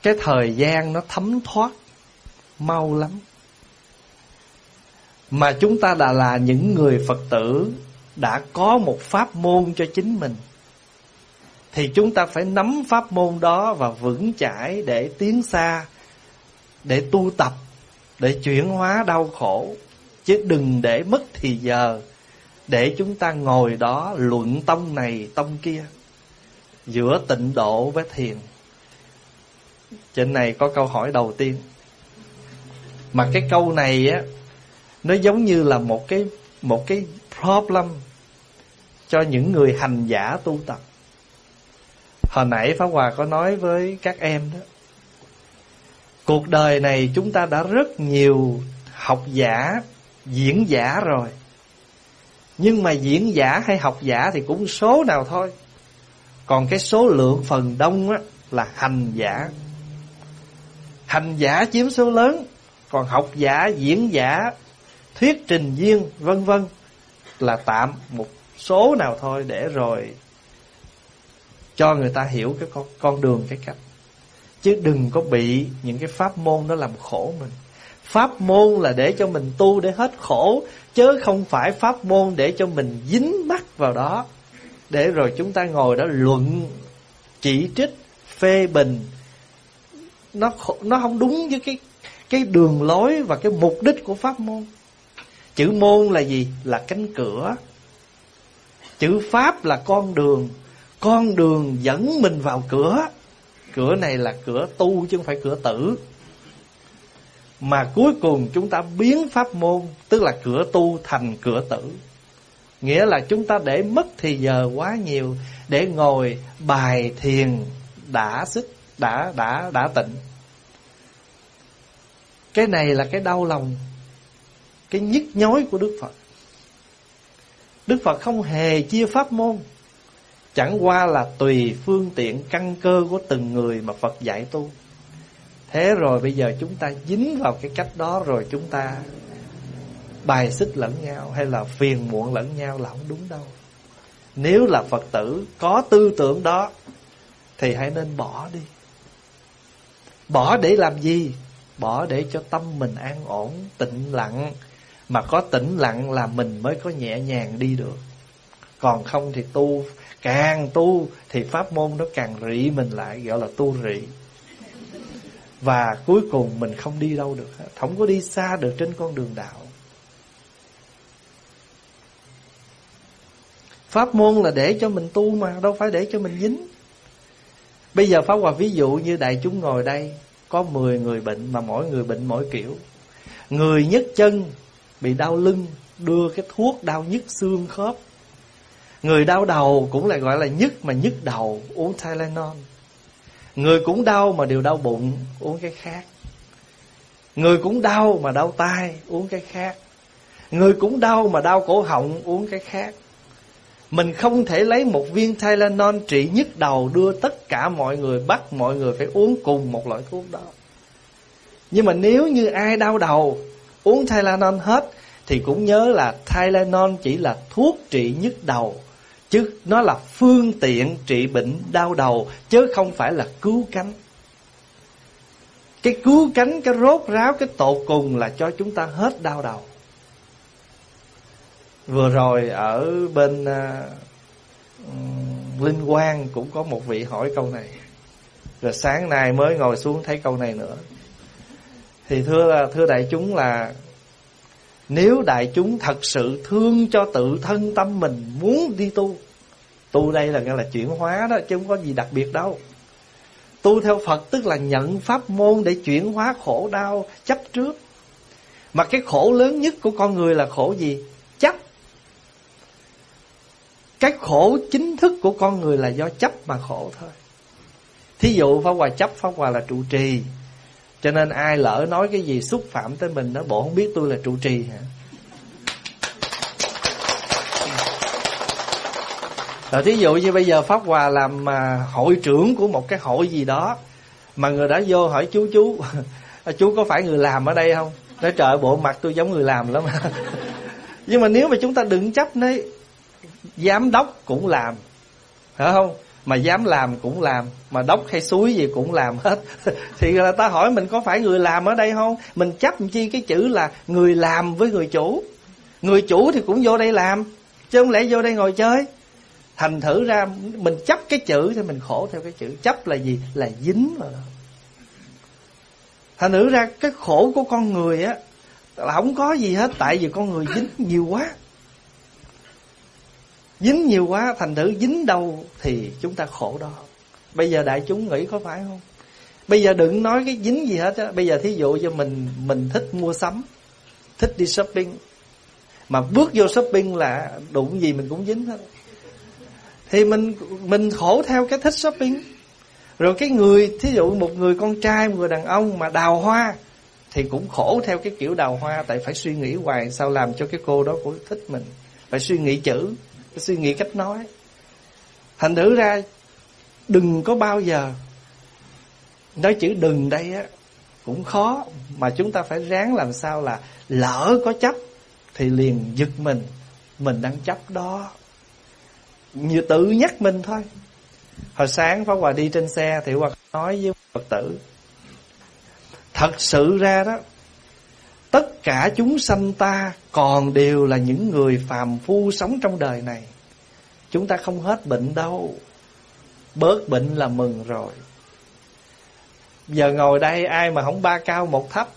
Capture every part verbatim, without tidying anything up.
cái thời gian nó thấm thoát mau lắm. Mà chúng ta đã là những người Phật tử đã có một pháp môn cho chính mình, thì chúng ta phải nắm pháp môn đó và vững chãi để tiến xa, để tu tập, để chuyển hóa đau khổ. Chứ đừng để mất thì giờ để chúng ta ngồi đó luận tông này tông kia, giữa tịnh độ với thiền. Trên này có câu hỏi đầu tiên, mà cái câu này á, nó giống như là một cái một cái problem cho những người hành giả tu tập. Hồi nãy Pháp Hòa có nói với các em đó, cuộc đời này chúng ta đã rất nhiều học giả, diễn giả rồi. Nhưng mà diễn giả hay học giả thì cũng số nào thôi. Còn cái số lượng phần đông á, là hành giả. Hành giả chiếm số lớn. Còn học giả, diễn giả, thuyết trình viên vân vân là tạm một số nào thôi, để rồi cho người ta hiểu cái con, con đường, cái cách. Chứ đừng có bị những cái pháp môn đó làm khổ mình. Pháp môn là để cho mình tu để hết khổ, chứ không phải pháp môn để cho mình dính mắc vào đó, để rồi chúng ta ngồi đó luận, chỉ trích, phê bình. Nó nó không đúng với cái cái đường lối và cái mục đích của pháp môn. Chữ môn là gì? Là cánh cửa. Chữ pháp là con đường. Con đường dẫn mình vào cửa. Cửa này là cửa tu chứ không phải cửa tử. Mà cuối cùng chúng ta biến pháp môn, tức là cửa tu, thành cửa tử. Nghĩa là chúng ta để mất thì giờ quá nhiều để ngồi bài thiền đã sức, đã đã đã tịnh. Cái này là cái đau lòng, cái nhức nhối của Đức Phật. Đức Phật không hề chia pháp môn, chẳng qua là tùy phương tiện căn cơ của từng người mà Phật dạy tu. Thế rồi bây giờ chúng ta dính vào cái cách đó, rồi chúng ta bài xích lẫn nhau hay là phiền muộn lẫn nhau là không đúng đâu. Nếu là Phật tử có tư tưởng đó thì hãy nên bỏ đi. Bỏ để làm gì? Bỏ để cho tâm mình an ổn, tĩnh lặng. Mà có tĩnh lặng là mình mới có nhẹ nhàng đi được. Còn không thì tu, càng tu thì pháp môn nó càng rị mình lại, gọi là tu rị. Và cuối cùng mình không đi đâu được hết, không có đi xa được trên con đường đạo. Pháp môn là để cho mình tu mà, đâu phải để cho mình dính. Bây giờ Pháp Hòa ví dụ như đại chúng ngồi đây, có mười người bệnh mà mỗi người bệnh mỗi kiểu. Người nhức chân, bị đau lưng, đưa cái thuốc đau nhức xương khớp. Người đau đầu cũng lại gọi là nhức mà nhức đầu, uống Tylenol. Người cũng đau mà đều đau bụng, uống cái khác. Người cũng đau mà đau tai, uống cái khác. Người cũng đau mà đau cổ họng, uống cái khác. Mình không thể lấy một viên Tylenol trị nhức đầu đưa tất cả mọi người, bắt mọi người phải uống cùng một loại thuốc đó. Nhưng mà nếu như ai đau đầu uống Tylenol hết, thì cũng nhớ là Tylenol chỉ là thuốc trị nhức đầu, chứ nó là phương tiện trị bệnh đau đầu, chứ không phải là cứu cánh. Cái cứu cánh, cái rốt ráo, cái tột cùng là cho chúng ta hết đau đầu. Vừa rồi ở bên uh, Linh Quang cũng có một vị hỏi câu này. Rồi sáng nay mới ngồi xuống thấy câu này nữa. Thì thưa thưa đại chúng là nếu đại chúng thật sự thương cho tự thân tâm mình, muốn đi tu, tu đây là nghĩa là chuyển hóa đó, chứ không có gì đặc biệt đâu. Tu theo Phật tức là nhận pháp môn để chuyển hóa khổ đau chấp trước. Mà cái khổ lớn nhất của con người là khổ gì? Chấp. Cái khổ chính thức của con người là do chấp mà khổ thôi. Thí dụ Pháp Hòa chấp Pháp Hòa là trụ trì, cho nên ai lỡ nói cái gì xúc phạm tới mình đó, bộ không biết tôi là trụ trì hả? Rồi thí dụ như bây giờ Pháp Hòa làm mà hội trưởng của một cái hội gì đó, mà người đã vô hỏi chú chú chú có phải người làm ở đây không? Nói trời, bộ mặt tôi giống người làm lắm. Nhưng mà nếu mà chúng ta đừng chấp đấy, giám đốc cũng làm, phải không? mà dám làm cũng làm, mà đốc hay suối gì cũng làm hết. Thì người ta hỏi mình có phải người làm ở đây không? Mình chấp chi cái chữ là người làm với người chủ. Người chủ thì cũng vô đây làm, chứ không lẽ vô đây ngồi chơi. Thành thử ra mình chấp cái chữ thì mình khổ theo cái chữ. Chấp là gì? Là dính vào đó. Thành thử ra cái khổ của con người á là không có gì hết, tại vì con người dính nhiều quá. Dính nhiều quá, thành thử dính đâu thì chúng ta khổ đó. Bây giờ đại chúng nghĩ có phải không? Bây giờ đừng nói cái dính gì hết á. Bây giờ thí dụ cho mình Mình thích mua sắm, thích đi shopping, mà bước vô shopping là đụng gì mình cũng dính hết. Thì mình mình khổ theo cái thích shopping. Rồi cái người, thí dụ một người con trai, một người đàn ông mà đào hoa thì cũng khổ theo cái kiểu đào hoa. Tại phải suy nghĩ hoài sao làm cho cái cô đó cũng thích mình. Phải suy nghĩ chữ, phải suy nghĩ cách nói. Thành thử ra đừng có bao giờ, nói chữ đừng đây á cũng khó, mà chúng ta phải ráng làm sao là lỡ có chấp thì liền giật mình, mình đang chấp đó. Như tự nhắc mình thôi. Hồi sáng Pháp Hòa đi trên xe thì Hòa nói với Phật tử, thật sự ra đó, tất cả chúng sanh ta còn đều là những người phàm phu sống trong đời này. Chúng ta không hết bệnh đâu. Bớt bệnh là mừng rồi. Giờ ngồi đây ai mà không ba cao một thấp.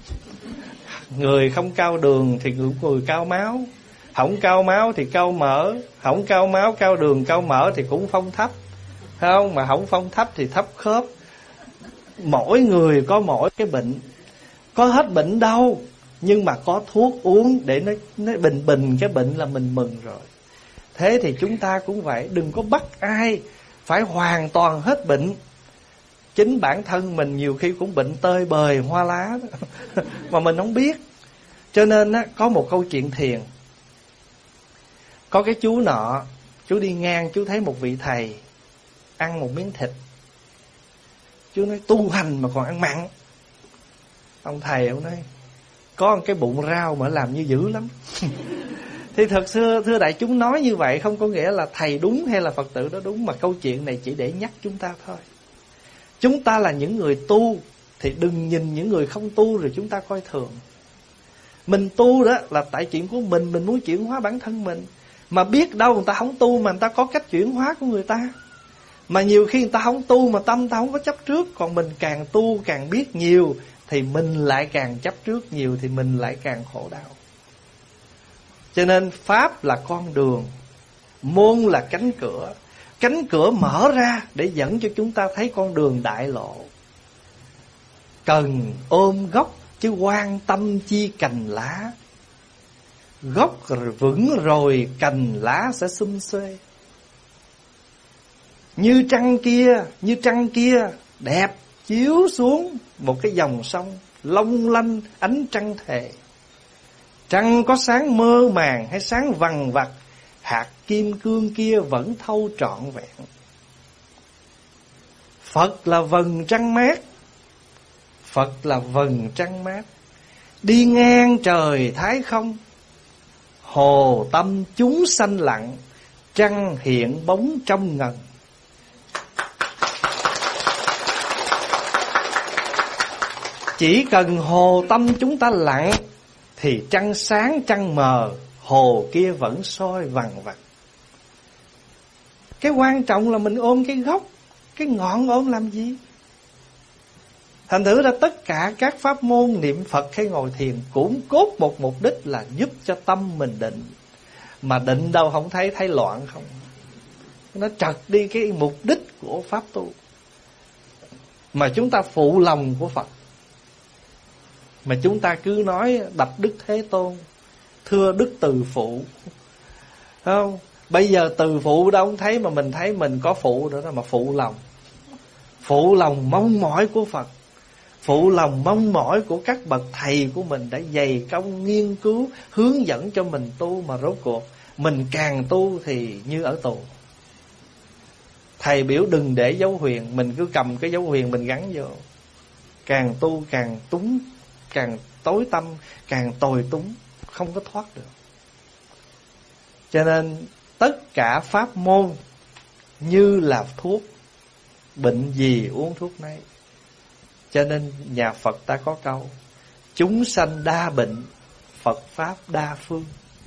Người không cao đường thì người cao máu. Không cao máu thì cao mỡ. Không cao máu, cao đường, cao mỡ thì cũng phong thấp. Thấy không? Mà không phong thấp thì thấp khớp. Mỗi người có mỗi cái bệnh. Có hết bệnh đâu, nhưng mà có thuốc uống để nó, nó bình bình cái bệnh là mình mừng rồi. Thế thì chúng ta cũng vậy. Đừng có bắt ai phải hoàn toàn hết bệnh. Chính bản thân mình nhiều khi cũng bệnh tơi bời hoa lá đó. Mà mình không biết. Cho nên á, có một câu chuyện thiền. Có cái chú nọ, chú đi ngang, chú thấy một vị thầy ăn một miếng thịt. Chú nói tu hành mà còn ăn mặn. Ông thầy ông nói có một cái bụng rau mà làm như dữ lắm. Thì thật sự thưa đại chúng, nói như vậy không có nghĩa là thầy đúng hay là Phật tử đó đúng, mà câu chuyện này chỉ để nhắc chúng ta thôi. Chúng ta là những người tu thì đừng nhìn những người không tu rồi chúng ta coi thường. Mình tu đó là tại chuyện của mình, mình muốn chuyển hóa bản thân mình. Mà biết đâu người ta không tu mà người ta có cách chuyển hóa của người ta. Mà nhiều khi người ta không tu mà tâm ta không có chấp trước. Còn mình càng tu càng biết nhiều thì mình lại càng chấp trước nhiều, thì mình lại càng khổ đau. Cho nên Pháp là con đường, môn là cánh cửa. Cánh cửa mở ra để dẫn cho chúng ta thấy con đường đại lộ. Cần ôm gốc chứ quan tâm chi cành lá. Gốc vững rồi cành lá sẽ sum xuê. Như trăng kia, như trăng kia đẹp chiếu xuống một cái dòng sông long lanh ánh trăng thề. Trăng có sáng mơ màng hay sáng vằng vặc, hạt kim cương kia vẫn thâu trọn vẹn. Phật là vầng trăng mát, Phật là vầng trăng mát, đi ngang trời thái không. Hồ tâm chúng sanh lặng, trăng hiện bóng trong ngần. Chỉ cần hồ tâm chúng ta lặng thì trăng sáng trăng mờ, hồ kia vẫn soi vằng vặc. Cái quan trọng là mình ôm cái gốc, cái ngọn ôm làm gì? Thành thử ra tất cả các pháp môn niệm Phật hay ngồi thiền cũng cốt một mục đích là giúp cho tâm mình định. Mà định đâu không thấy, thấy loạn không. Nó trật đi cái mục đích của pháp tu. Mà chúng ta phụ lòng của Phật. Mà chúng ta cứ nói đập Đức Thế Tôn, thưa Đức Từ Phụ, không? Bây giờ từ phụ đâu không thấy, mà mình thấy mình có phụ nữa đó, mà phụ lòng. Phụ lòng mong mỏi của Phật, phụ lòng mong mỏi của các bậc thầy của mình đã dày công nghiên cứu, hướng dẫn cho mình tu. Mà rốt cuộc mình càng tu thì như ở tù. Thầy biểu đừng để dấu huyền, mình cứ cầm cái dấu huyền mình gắn vô. Càng tu càng túng, càng tối tâm, càng tồi túng, không có thoát được. Cho nên tất cả pháp môn như là thuốc, bệnh gì uống thuốc nấy. Cho nên nhà Phật ta có câu: chúng sanh đa bệnh, Phật Pháp đa phương.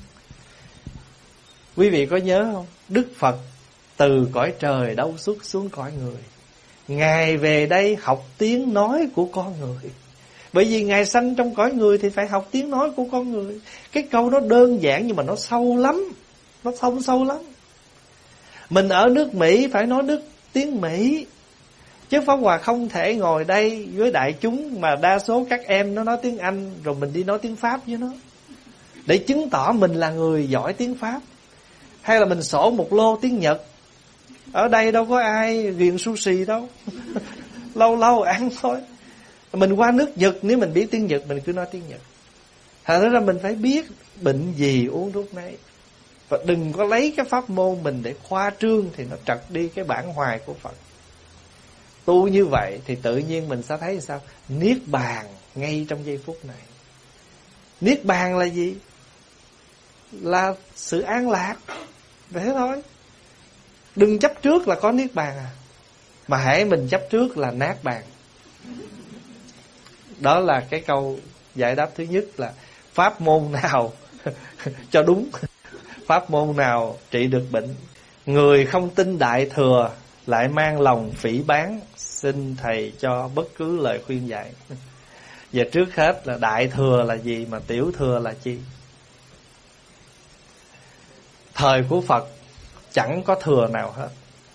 Quý vị có nhớ không? Đức Phật từ cõi trời đâu xuất xuống cõi người. Ngài về đây học tiếng nói của con người. Bởi vì Ngài sanh trong cõi người thì phải học tiếng nói của con người. Cái câu đó đơn giản nhưng mà nó sâu lắm. Nó sâu sâu lắm. Mình ở nước Mỹ phải nói nước tiếng Mỹ. Chứ Pháp Hòa không thể ngồi đây với đại chúng mà đa số các em nó nói tiếng Anh, rồi mình đi nói tiếng Pháp với nó, để chứng tỏ mình là người giỏi tiếng Pháp. Hay là mình sổ một lô tiếng Nhật. Ở đây đâu có ai ghiền sushi đâu. Lâu lâu ăn thôi. Mình qua nước Nhật, nếu mình biết tiếng Nhật mình cứ nói tiếng Nhật. Thật ra mình phải biết bệnh gì uống thuốc nấy. Và đừng có lấy cái pháp môn mình để khoa trương, thì nó trật đi cái bản hoài của Phật. Tu như vậy thì tự nhiên mình sẽ thấy sao? Niết bàn ngay trong giây phút này. Niết bàn là gì? Là sự an lạc. Thế thôi. Đừng chấp trước là có niết bàn à. Mà hễ mình chấp trước là nát bàn. Đó là cái câu giải đáp thứ nhất, là pháp môn nào cho đúng, pháp môn nào trị được bệnh. Người không tin Đại Thừa lại mang lòng phỉ báng, xin thầy cho bất cứ lời khuyên dạy. Và trước hết là Đại Thừa là gì mà Tiểu Thừa là chi? Thời của Phật chẳng có thừa nào hết.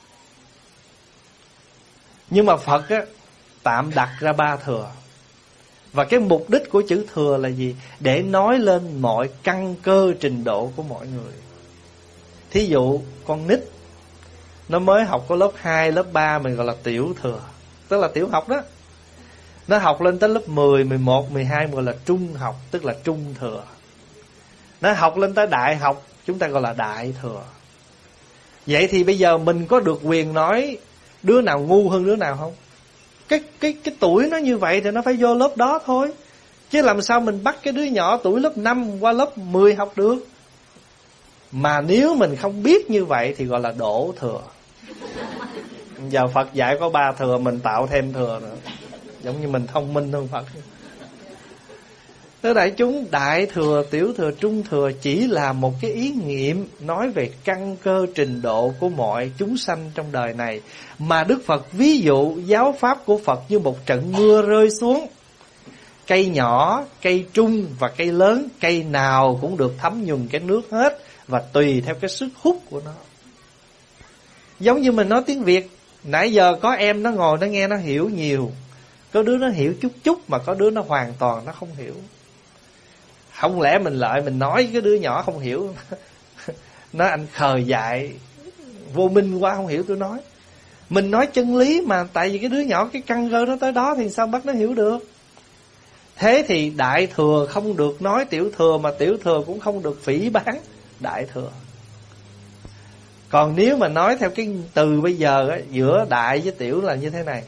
Nhưng mà Phật á, tạm đặt ra ba thừa. Và cái mục đích của chữ thừa là gì? Để nói lên mọi căn cơ trình độ của mọi người. Thí dụ con nít nó mới học có lớp hai, lớp ba mình gọi là tiểu thừa, tức là tiểu học đó. Nó học lên tới lớp mười, mười một, mười hai gọi là trung học, tức là trung thừa. Nó học lên tới đại học chúng ta gọi là đại thừa. Vậy thì bây giờ mình có được quyền nói đứa nào ngu hơn đứa nào không? Cái cái cái tuổi nó như vậy thì nó phải vô lớp đó thôi. Chứ làm sao mình bắt cái đứa nhỏ tuổi lớp năm qua lớp mười học được? Mà nếu mình không biết như vậy thì gọi là đổ thừa. Giờ Phật dạy có ba thừa, mình tạo thêm thừa nữa. Giống như mình thông minh hơn Phật. Thưa đại chúng, đại thừa, tiểu thừa, trung thừa chỉ là một cái ý nghiệm nói về căn cơ trình độ của mọi chúng sanh trong đời này. Mà Đức Phật ví dụ giáo pháp của Phật như một trận mưa rơi xuống. Cây nhỏ, cây trung và cây lớn, cây nào cũng được thấm nhuần cái nước hết, và tùy theo cái sức hút của nó. Giống như mình nói tiếng Việt, nãy giờ có em nó ngồi nó nghe nó hiểu nhiều. Có đứa nó hiểu chút chút, mà có đứa nó hoàn toàn nó không hiểu. Không lẽ mình lại mình nói cái đứa nhỏ không hiểu, nói anh khờ dại vô minh quá không hiểu tôi nói. Mình nói chân lý mà, tại vì cái đứa nhỏ cái căn cơ nó tới đó thì sao bắt nó hiểu được. Thế thì đại thừa không được nói tiểu thừa, mà tiểu thừa cũng không được phỉ báng đại thừa. Còn nếu mà nói theo cái từ bây giờ á, giữa đại với tiểu là như thế này.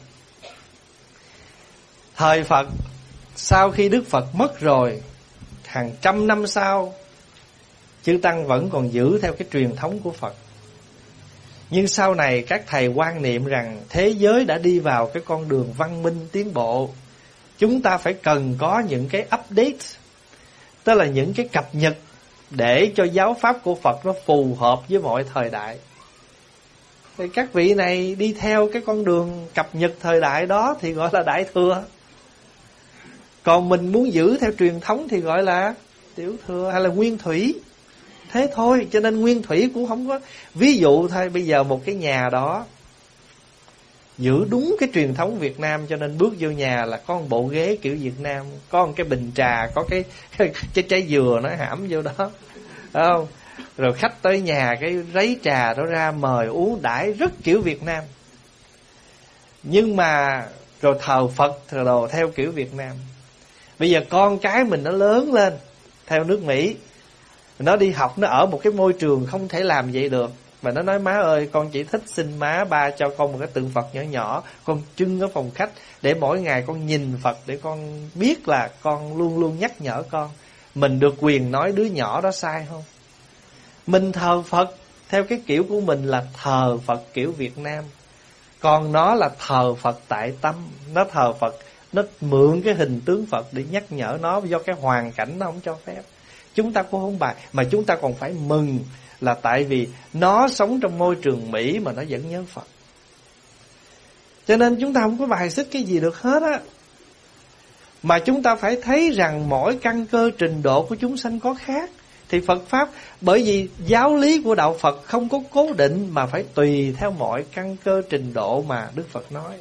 Thời Phật, sau khi Đức Phật mất rồi, hàng trăm năm sau, chư Tăng vẫn còn giữ theo cái truyền thống của Phật. Nhưng sau này các thầy quan niệm rằng thế giới đã đi vào cái con đường văn minh tiến bộ. Chúng ta phải cần có những cái update, tức là những cái cập nhật, để cho giáo pháp của Phật nó phù hợp với mọi thời đại. Thì các vị này đi theo cái con đường cập nhật thời đại đó thì gọi là đại thừa. Còn mình muốn giữ theo truyền thống thì gọi là tiểu thừa hay là nguyên thủy. Thế thôi, cho nên nguyên thủy cũng không có. Ví dụ thôi, bây giờ một cái nhà đó giữ đúng cái truyền thống Việt Nam, cho nên bước vô nhà là có một bộ ghế kiểu Việt Nam, có một cái bình trà, có cái cái trái dừa nó hãm vô đó, phải không? Rồi khách tới nhà cái rấy trà đó ra mời uống đãi rất kiểu Việt Nam. Nhưng mà rồi thờ Phật thờ đồ theo kiểu Việt Nam. Bây giờ con cái mình nó lớn lên theo nước Mỹ, nó đi học, nó ở một cái môi trường không thể làm vậy được. Mà nó nói má ơi, con chỉ thích xin má ba cho con một cái tượng Phật nhỏ nhỏ, con trưng ở phòng khách, để mỗi ngày con nhìn Phật, để con biết là con luôn luôn nhắc nhở con. Mình được quyền nói đứa nhỏ đó sai không? Mình thờ Phật, Theo cái kiểu của mình là thờ Phật kiểu Việt Nam. Còn nó là thờ Phật tại tâm. Nó thờ Phật, nó mượn cái hình tướng Phật để nhắc nhở nó, do cái hoàn cảnh nó không cho phép. Chúng ta cũng không bài, mà chúng ta còn phải mừng là tại vì nó sống trong môi trường Mỹ mà nó vẫn nhớ Phật. Cho nên chúng ta không có bài xích cái gì được hết á. Mà chúng ta phải thấy rằng mỗi căn cơ trình độ của chúng sanh có khác. Thì Phật Pháp, bởi vì giáo lý của Đạo Phật không có cố định, mà phải tùy theo mọi căn cơ trình độ mà Đức Phật nói.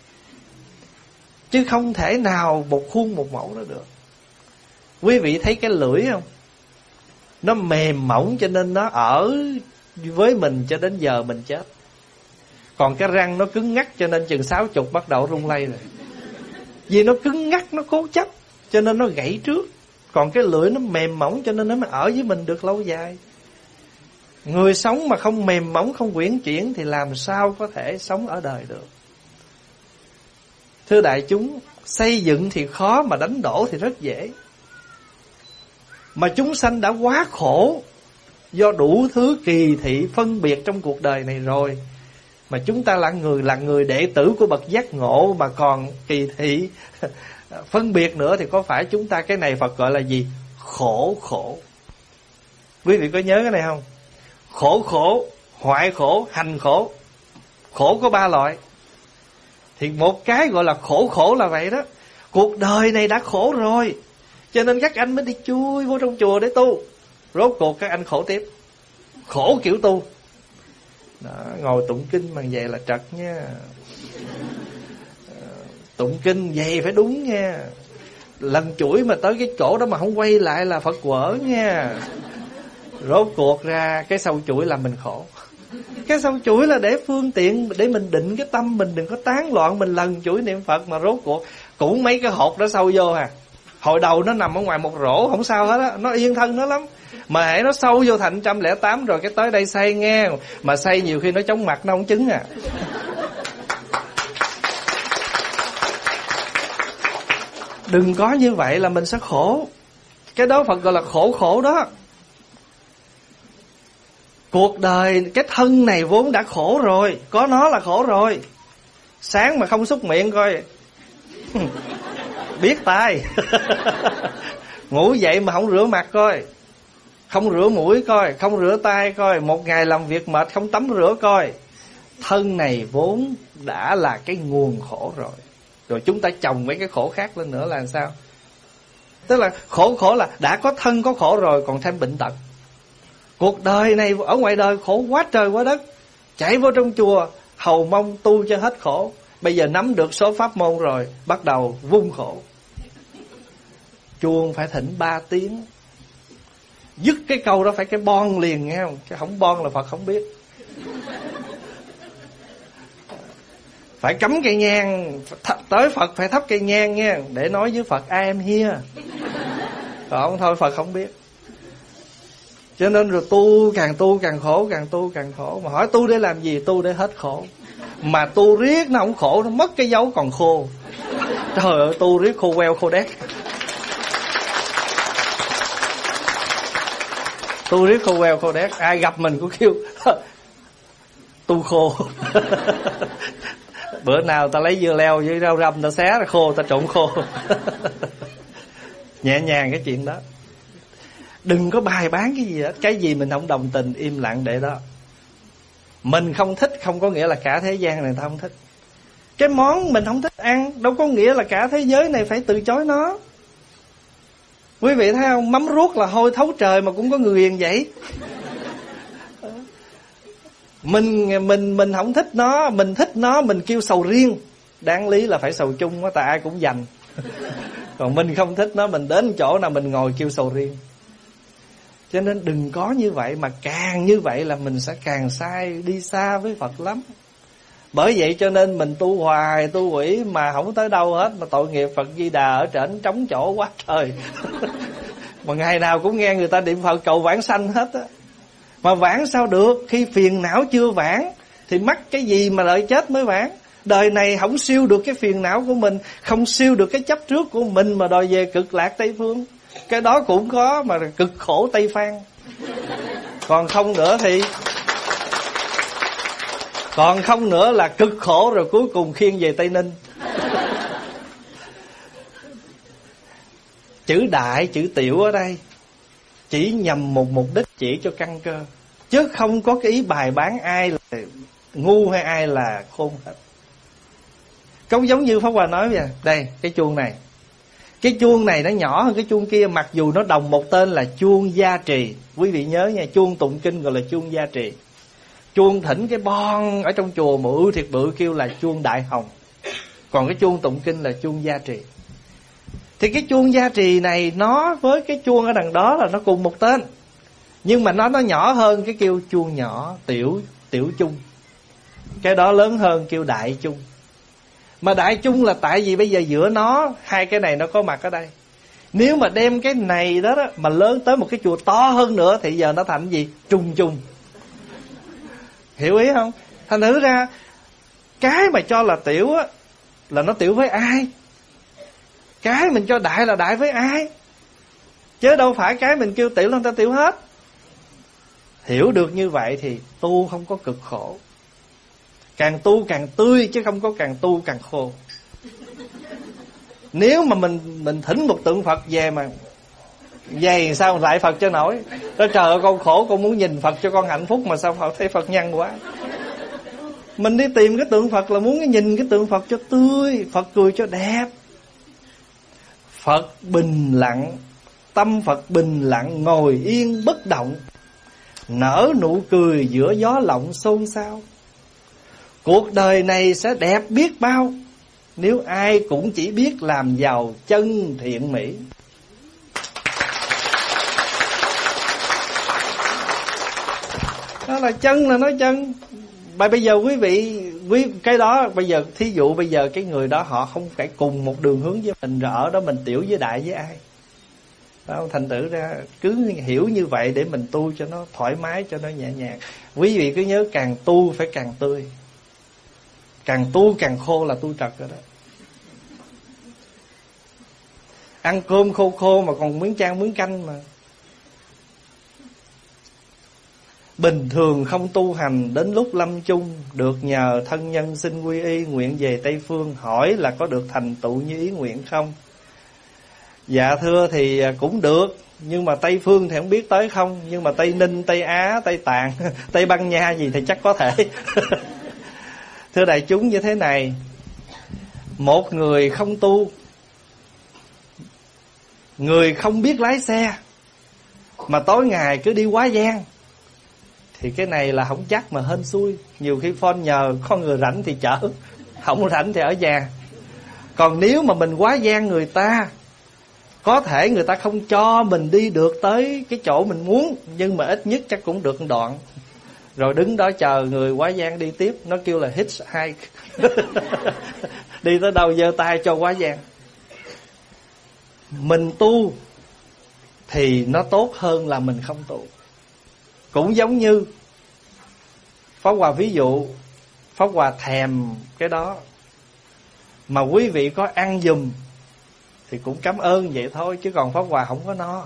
Chứ không thể nào một khuôn một mẫu đó được. Quý vị thấy cái lưỡi không? Nó mềm mỏng cho nên nó ở với mình cho đến giờ mình chết. Còn cái răng nó cứng ngắc cho nên chừng sáu chục bắt đầu rung lay rồi. Vì nó cứng ngắc, nó cố chấp cho nên nó gãy trước. Còn cái lưỡi nó mềm mỏng cho nên nó mới ở với mình được lâu dài. Người sống mà không mềm mỏng, không uyển chuyển thì làm sao có thể sống ở đời được. Thưa đại chúng, xây dựng thì khó mà đánh đổ thì rất dễ. Mà chúng sanh đã quá khổ do đủ thứ kỳ thị phân biệt trong cuộc đời này rồi. Mà chúng ta là người là người đệ tử của bậc giác ngộ mà còn kỳ thị phân biệt nữa thì có phải chúng ta, cái này Phật gọi là gì? Khổ khổ. Quý vị có nhớ cái này không? Khổ khổ, hoại khổ, hành khổ. Khổ có ba loại. Thì một cái gọi là khổ khổ là vậy đó. Cuộc đời này đã khổ rồi, cho nên các anh mới đi chui vô trong chùa để tu. Rốt cuộc các anh khổ tiếp. Khổ kiểu tu đó, ngồi tụng kinh bằng vậy là trật nha. Tụng kinh vậy phải đúng nha. Lần chuỗi mà tới cái chỗ đó mà không quay lại là Phật quở nha. Rốt cuộc ra cái sâu chuỗi làm mình khổ. Cái sâu chuỗi là để phương tiện, để mình định cái tâm mình đừng có tán loạn. Mình lần chuỗi niệm Phật mà rốt cuộc cũng mấy cái hột đó sâu vô à. Hồi đầu nó nằm ở ngoài một rổ không sao hết á, nó yên thân nó lắm. Mà hãy nó sâu vô thành một trăm lẻ tám rồi cái tới đây xây nghe. Mà xây nhiều khi nó chóng mặt nó không chứng à. Đừng có như vậy là mình sẽ khổ. Cái đó Phật gọi là khổ khổ đó. Cuộc đời, cái thân này vốn đã khổ rồi, có nó là khổ rồi. Sáng mà không xúc miệng coi biết tai. Ngủ dậy mà không rửa mặt coi, không rửa mũi coi, không rửa tay coi, một ngày làm việc mệt không tắm rửa coi. Thân này vốn đã là cái nguồn khổ rồi. Rồi chúng ta chồng mấy cái khổ khác lên nữa là làm sao? Tức là khổ khổ là đã có thân có khổ rồi, còn thêm bệnh tật. Cuộc đời này ở ngoài đời khổ quá trời quá đất. Chạy vô trong chùa hầu mong tu cho hết khổ. Bây giờ nắm được số pháp môn rồi, bắt đầu vung khổ. Chuông phải thỉnh ba tiếng. Dứt cái câu đó phải cái bon liền nghe không? Cái không bon là Phật không biết. Phải cắm cây nhang, tới Phật phải thắp cây nhang nha, để nói với Phật I am here. Còn không thôi Phật không biết. Cho nên rồi tu càng tu càng khổ, càng tu càng khổ. Mà hỏi tu để làm gì? Tu để hết khổ. Mà tu riết nó không khổ, nó mất cái dấu còn khô. Trời ơi, tu riết khô queo khô đét. Tu riết khô queo khô đét. Ai gặp mình cũng kêu tu khô. Bữa nào ta lấy dưa leo với rau răm ta xé ra khô, ta trộn khô. Nhẹ nhàng cái chuyện đó. Đừng có bài bán cái gì hết. Cái gì mình không đồng tình im lặng để đó. Mình không thích không có nghĩa là cả thế gian này ta không thích. Cái món mình không thích ăn đâu có nghĩa là cả thế giới này phải từ chối nó. Quý vị thấy không? Mắm ruốc là hôi thấu trời mà cũng có người ghiền vậy. Mình mình mình không thích nó, mình thích nó mình kêu sầu riêng. Đáng lý là phải sầu chung á, tại ai cũng dành. Còn mình không thích nó, mình đến chỗ nào mình ngồi kêu sầu riêng. Cho nên đừng có như vậy, mà càng như vậy là mình sẽ càng sai, đi xa với Phật lắm. Bởi vậy cho nên mình tu hoài, tu quỷ mà không tới đâu hết. Mà tội nghiệp Phật Di Đà ở trển trống chỗ quá trời. Mà ngày nào cũng nghe người ta niệm Phật cầu vãng sanh hết á. Mà vãng sao được, khi phiền não chưa vãng thì mắc cái gì mà đợi chết mới vãng. Đời này không siêu được cái phiền não của mình, không siêu được cái chấp trước của mình mà đòi về cực lạc Tây Phương. Cái đó cũng có mà cực khổ Tây Phan. Còn không nữa thì Còn không nữa là cực khổ rồi cuối cùng khiêng về Tây Ninh. Chữ đại, chữ tiểu ở đây chỉ nhằm một mục đích, chỉ cho căn cơ, chứ không có cái ý bài bán ai là ngu hay ai là khôn hết. Cũng giống như Pháp Hòa nói vậy. Đây, cái chuông này, cái chuông này nó nhỏ hơn cái chuông kia, mặc dù nó đồng một tên là chuông gia trì. Quý vị nhớ nha, chuông tụng kinh gọi là chuông gia trì. Chuông thỉnh cái bon ở trong chùa mà ưu thiệt bự kêu là chuông đại hồng. Còn cái chuông tụng kinh là chuông gia trì. Thì cái chuông gia trì này nó với cái chuông ở đằng đó là nó cùng một tên, nhưng mà nó nó nhỏ hơn, cái kêu chuông nhỏ, tiểu tiểu chung. Cái đó lớn hơn kêu đại chung. Mà đại chung là tại vì bây giờ giữa nó, hai cái này nó có mặt ở đây. Nếu mà đem cái này đó, đó mà lớn tới một cái chùa to hơn nữa thì giờ nó thành gì? Trung chung. Hiểu ý không? Thành thử ra cái mà cho là tiểu á, là nó tiểu với ai? Cái mình cho đại là đại với ai? Chứ đâu phải cái mình kêu tiểu là người ta tiểu hết. Hiểu được như vậy thì tu không có cực khổ. Càng tu càng tươi, chứ không có càng tu càng khô. Nếu mà mình mình thỉnh một tượng Phật về mà vậy sao lại Phật cho nổi? Đó, trời ơi con khổ, con muốn nhìn Phật cho con hạnh phúc mà sao Phật thấy Phật nhăn quá. Mình đi tìm cái tượng Phật là muốn nhìn cái tượng Phật cho tươi, Phật cười cho đẹp. Phật bình lặng, tâm Phật bình lặng, ngồi yên bất động, nở nụ cười giữa gió lộng xôn xao. Cuộc đời này sẽ đẹp biết bao nếu ai cũng chỉ biết làm giàu chân thiện mỹ. Đó là chân, là nói chân. Mà bây giờ quý vị, quý cái đó bây giờ thí dụ bây giờ cái người đó họ không phải cùng một đường hướng với mình, rồi ở đó mình tiểu với đại với ai? Đó, thành thử ra cứ hiểu như vậy để mình tu cho nó thoải mái, cho nó nhẹ nhàng. Quý vị cứ nhớ càng tu phải càng tươi, càng tu càng khô là tu trật rồi đó. Ăn cơm khô khô mà còn miếng chan miếng canh mà. Bình thường không tu hành, đến lúc lâm chung được nhờ thân nhân xin quy y, nguyện về Tây Phương, hỏi là có được thành tựu như ý nguyện không? Dạ thưa thì cũng được, nhưng mà Tây Phương thì không biết tới không, nhưng mà Tây Ninh, Tây Á, Tây Tạng, Tây Ban Nha gì thì chắc có thể. Thưa đại chúng, như thế này, một người không tu, người không biết lái xe mà tối ngày cứ đi quá giang, thì cái này là không chắc mà hên xui. Nhiều khi phone nhờ có người rảnh thì chở, không rảnh thì ở nhà. Còn nếu mà mình quá gian người ta, có thể người ta không cho mình đi được tới cái chỗ mình muốn, nhưng mà ít nhất chắc cũng được một đoạn. Rồi đứng đó chờ người quá gian đi tiếp. Nó kêu là hitchhike. Đi tới đâu giơ tay cho quá gian. Mình tu thì nó tốt hơn là mình không tu. Cũng giống như Pháp Hòa ví dụ, Pháp Hòa thèm cái đó mà quý vị có ăn giùm thì cũng cảm ơn vậy thôi, chứ còn Pháp Hòa không có no.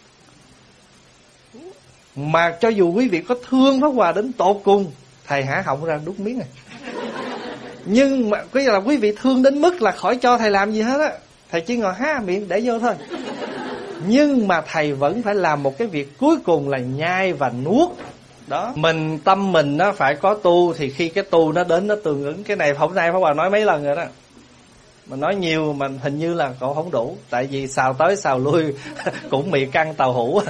Mà cho dù quý vị có thương Pháp Hòa đến tột cùng, thầy hả họng ra đút miếng này, nhưng mà cái là quý vị thương đến mức là khỏi cho thầy làm gì hết á, thầy chỉ ngồi há miệng để vô thôi. Nhưng mà thầy vẫn phải làm một cái việc cuối cùng là nhai và nuốt. Đó, mình tâm mình nó phải có tu, thì khi cái tu nó đến nó tương ứng. Cái này hôm nay Pháp Hòa nói mấy lần rồi đó. Mình nói nhiều mà hình như là cậu không đủ. Tại vì xào tới xào lui cũng mì căng tàu hũ.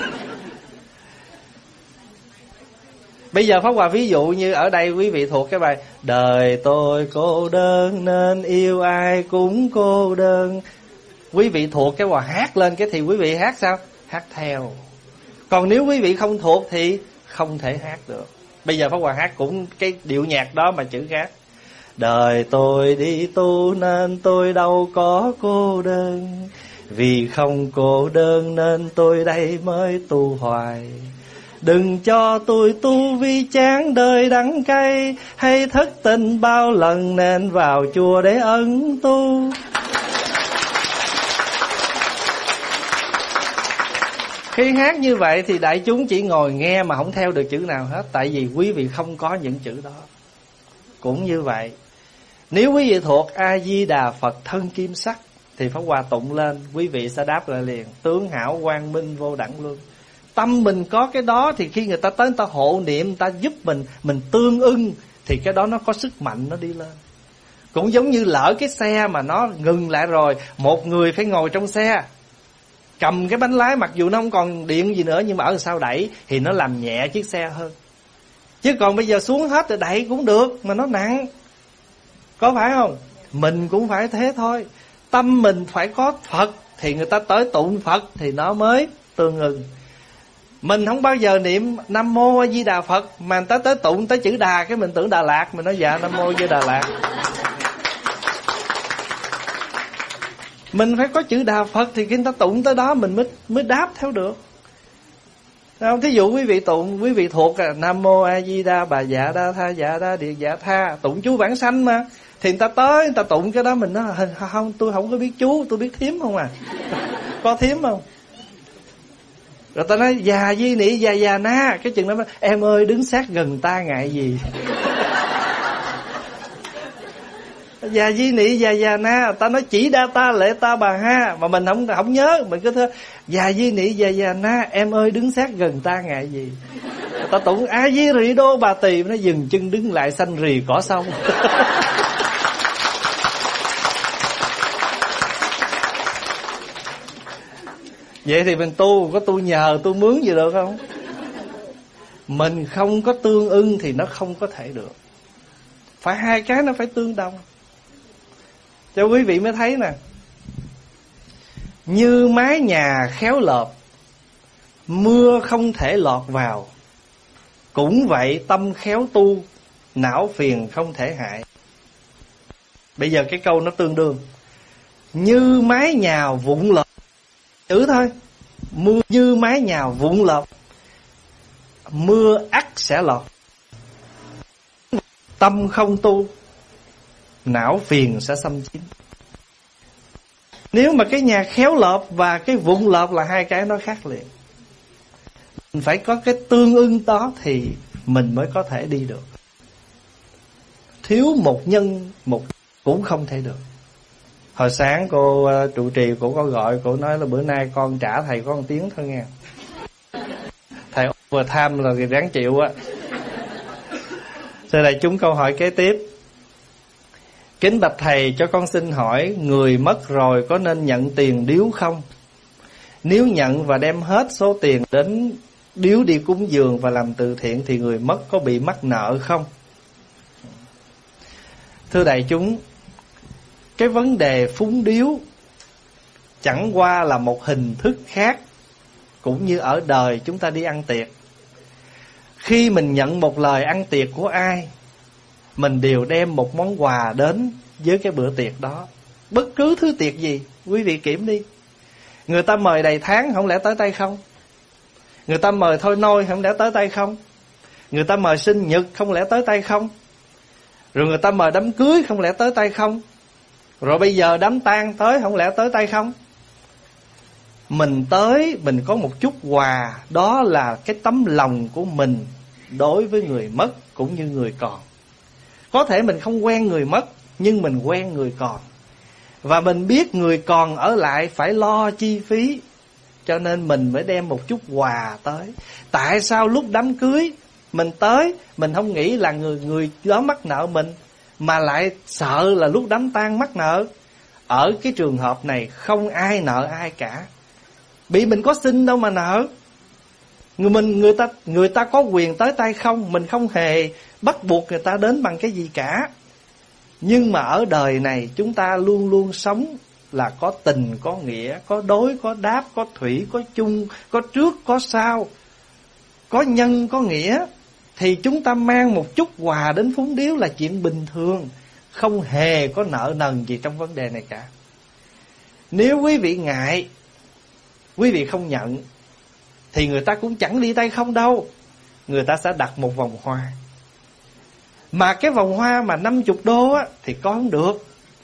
Bây giờ Pháp Hòa ví dụ như ở đây quý vị thuộc cái bài đời tôi cô đơn nên yêu ai cũng cô đơn. Quý vị thuộc cái Hòa hát lên cái thì quý vị hát sao? Hát theo. Còn nếu quý vị không thuộc thì không thể hát được. Bây giờ Pháp Hòa hát cũng cái điệu nhạc đó mà chữ khác. Đời tôi đi tu nên tôi đâu có cô đơn, vì không cô đơn nên tôi đây mới tu hoài. Đừng cho tôi tu vì chán đời đắng cay, hay thất tình bao lần nên vào chùa để ẩn tu. Khi hát như vậy thì đại chúng chỉ ngồi nghe mà không theo được chữ nào hết. Tại vì quý vị không có những chữ đó. cũng như vậy. Nếu quý vị thuộc A Di Đà Phật thân kim sắc thì Pháp Hòa tụng lên, quý vị sẽ đáp lại liền: tướng hảo quang minh vô đẳng luân. Tâm mình có cái đó thì khi người ta tới người ta hộ niệm, người ta giúp mình, mình tương ưng, thì cái đó nó có sức mạnh nó đi lên. Cũng giống như lỡ cái xe mà nó ngừng lại rồi, một người phải ngồi trong xe cầm cái bánh lái, mặc dù nó không còn điện gì nữa, nhưng mà ở sau đẩy thì nó làm nhẹ chiếc xe hơn. Chứ còn bây giờ xuống hết rồi đẩy cũng được, mà nó nặng, có phải không? Mình cũng phải thế thôi. Tâm mình phải có Phật thì người ta tới tụng Phật thì nó mới tương ưng. Mình không bao giờ niệm Nam Mô A Di Đà Phật mà người ta tới tụng tới chữ Đà, cái mình tưởng Đà Lạt, mình nói dạ Nam Mô A Di Đà Lạt. Mình phải có chữ Đà Phật thì khi người ta tụng tới đó mình mới mới đáp theo được. Không, thí dụ quý vị tụng, quý vị thuộc là Nam Mô A Di Đà Bà Dạ Đa Tha Dạ Đa Địa Dạ Tha, tụng chú vãng sanh mà, thì người ta tới người ta tụng cái đó mình nói không, tôi không có biết chú, tôi biết thím không à. Có thím không? Rồi ta nói già di nị già già na, cái chừng đó em ơi đứng sát gần ta ngại gì. Già di nị già già na, ta nói chỉ đa ta lệ ta bà ha, mà mình không không nhớ, mình cứ thưa già di nị già già na, em ơi đứng sát gần ta ngại gì. Ta tụng A Di Rị Đô Bà Tỳ, nó dừng chân đứng lại xanh rì cỏ sông. Vậy thì mình tu, có tu nhờ, tu mướn gì được không? Mình không có tương ưng thì nó không có thể được. Phải hai cái nó phải tương đồng. Cho quý vị mới thấy nè. Như mái nhà khéo lợp, mưa không thể lọt vào. Cũng vậy tâm khéo tu, não phiền không thể hại. Bây giờ cái câu nó tương đương. Như mái nhà vụn lợp, chữ thôi. Mưa như mái nhà vụn lợp, mưa ắt sẽ lọt. Tâm không tu, não phiền sẽ xâm chiếm. Nếu mà cái nhà khéo lợp và cái vụn lợp là hai cái nó khác liền. Mình phải có cái tương ưng đó thì mình mới có thể đi được. Thiếu một nhân một cũng không thể được. Hồi sáng cô uh, trụ trì cô có gọi, cô nói là bữa nay con trả thầy có một tiếng thôi nghe. Thầy vừa tham là ráng chịu á. Sau đây chúng câu hỏi kế tiếp. Kính bạch thầy, cho con xin hỏi, người mất rồi có nên nhận tiền điếu không? Nếu nhận và đem hết số tiền đến điếu đi cúng dường và làm từ thiện thì người mất có bị mắc nợ không? Thưa đại chúng, cái vấn đề phúng điếu chẳng qua là một hình thức khác, cũng như ở đời chúng ta đi ăn tiệc. Khi mình nhận một lời ăn tiệc của ai, mình đều đem một món quà đến với cái bữa tiệc đó. Bất cứ thứ tiệc gì, quý vị kiểm đi. Người ta mời đầy tháng không lẽ tới tay không? Người ta mời thôi nôi không lẽ tới tay không? Người ta mời sinh nhật không lẽ tới tay không? Rồi người ta mời đám cưới không lẽ tới tay không? Rồi bây giờ đám tang tới không lẽ tới tay không? Mình tới, mình có một chút quà, đó là cái tấm lòng của mình đối với người mất cũng như người còn. Có thể mình không quen người mất, nhưng mình quen người còn. Và mình biết người còn ở lại phải lo chi phí, cho nên mình mới đem một chút quà tới. Tại sao lúc đám cưới mình tới, mình không nghĩ là người người đó mắc nợ mình, mà lại sợ là lúc đám tang mắc nợ? Ở cái trường hợp này không ai nợ ai cả. Bị mình có xin đâu mà nợ. Người mình người ta người ta có quyền tới tay không, mình không hề bắt buộc người ta đến bằng cái gì cả. Nhưng mà ở đời này chúng ta luôn luôn sống là có tình, có nghĩa, có đối, có đáp, có thủy, có chung, có trước, có sau, có nhân, có nghĩa. Thì chúng ta mang một chút quà đến phúng điếu là chuyện bình thường, không hề có nợ nần gì trong vấn đề này cả. Nếu quý vị ngại, quý vị không nhận, thì người ta cũng chẳng đi tay không đâu. Người ta sẽ đặt một vòng hoa. Mà cái vòng hoa mà năm mươi đô á, thì có không được.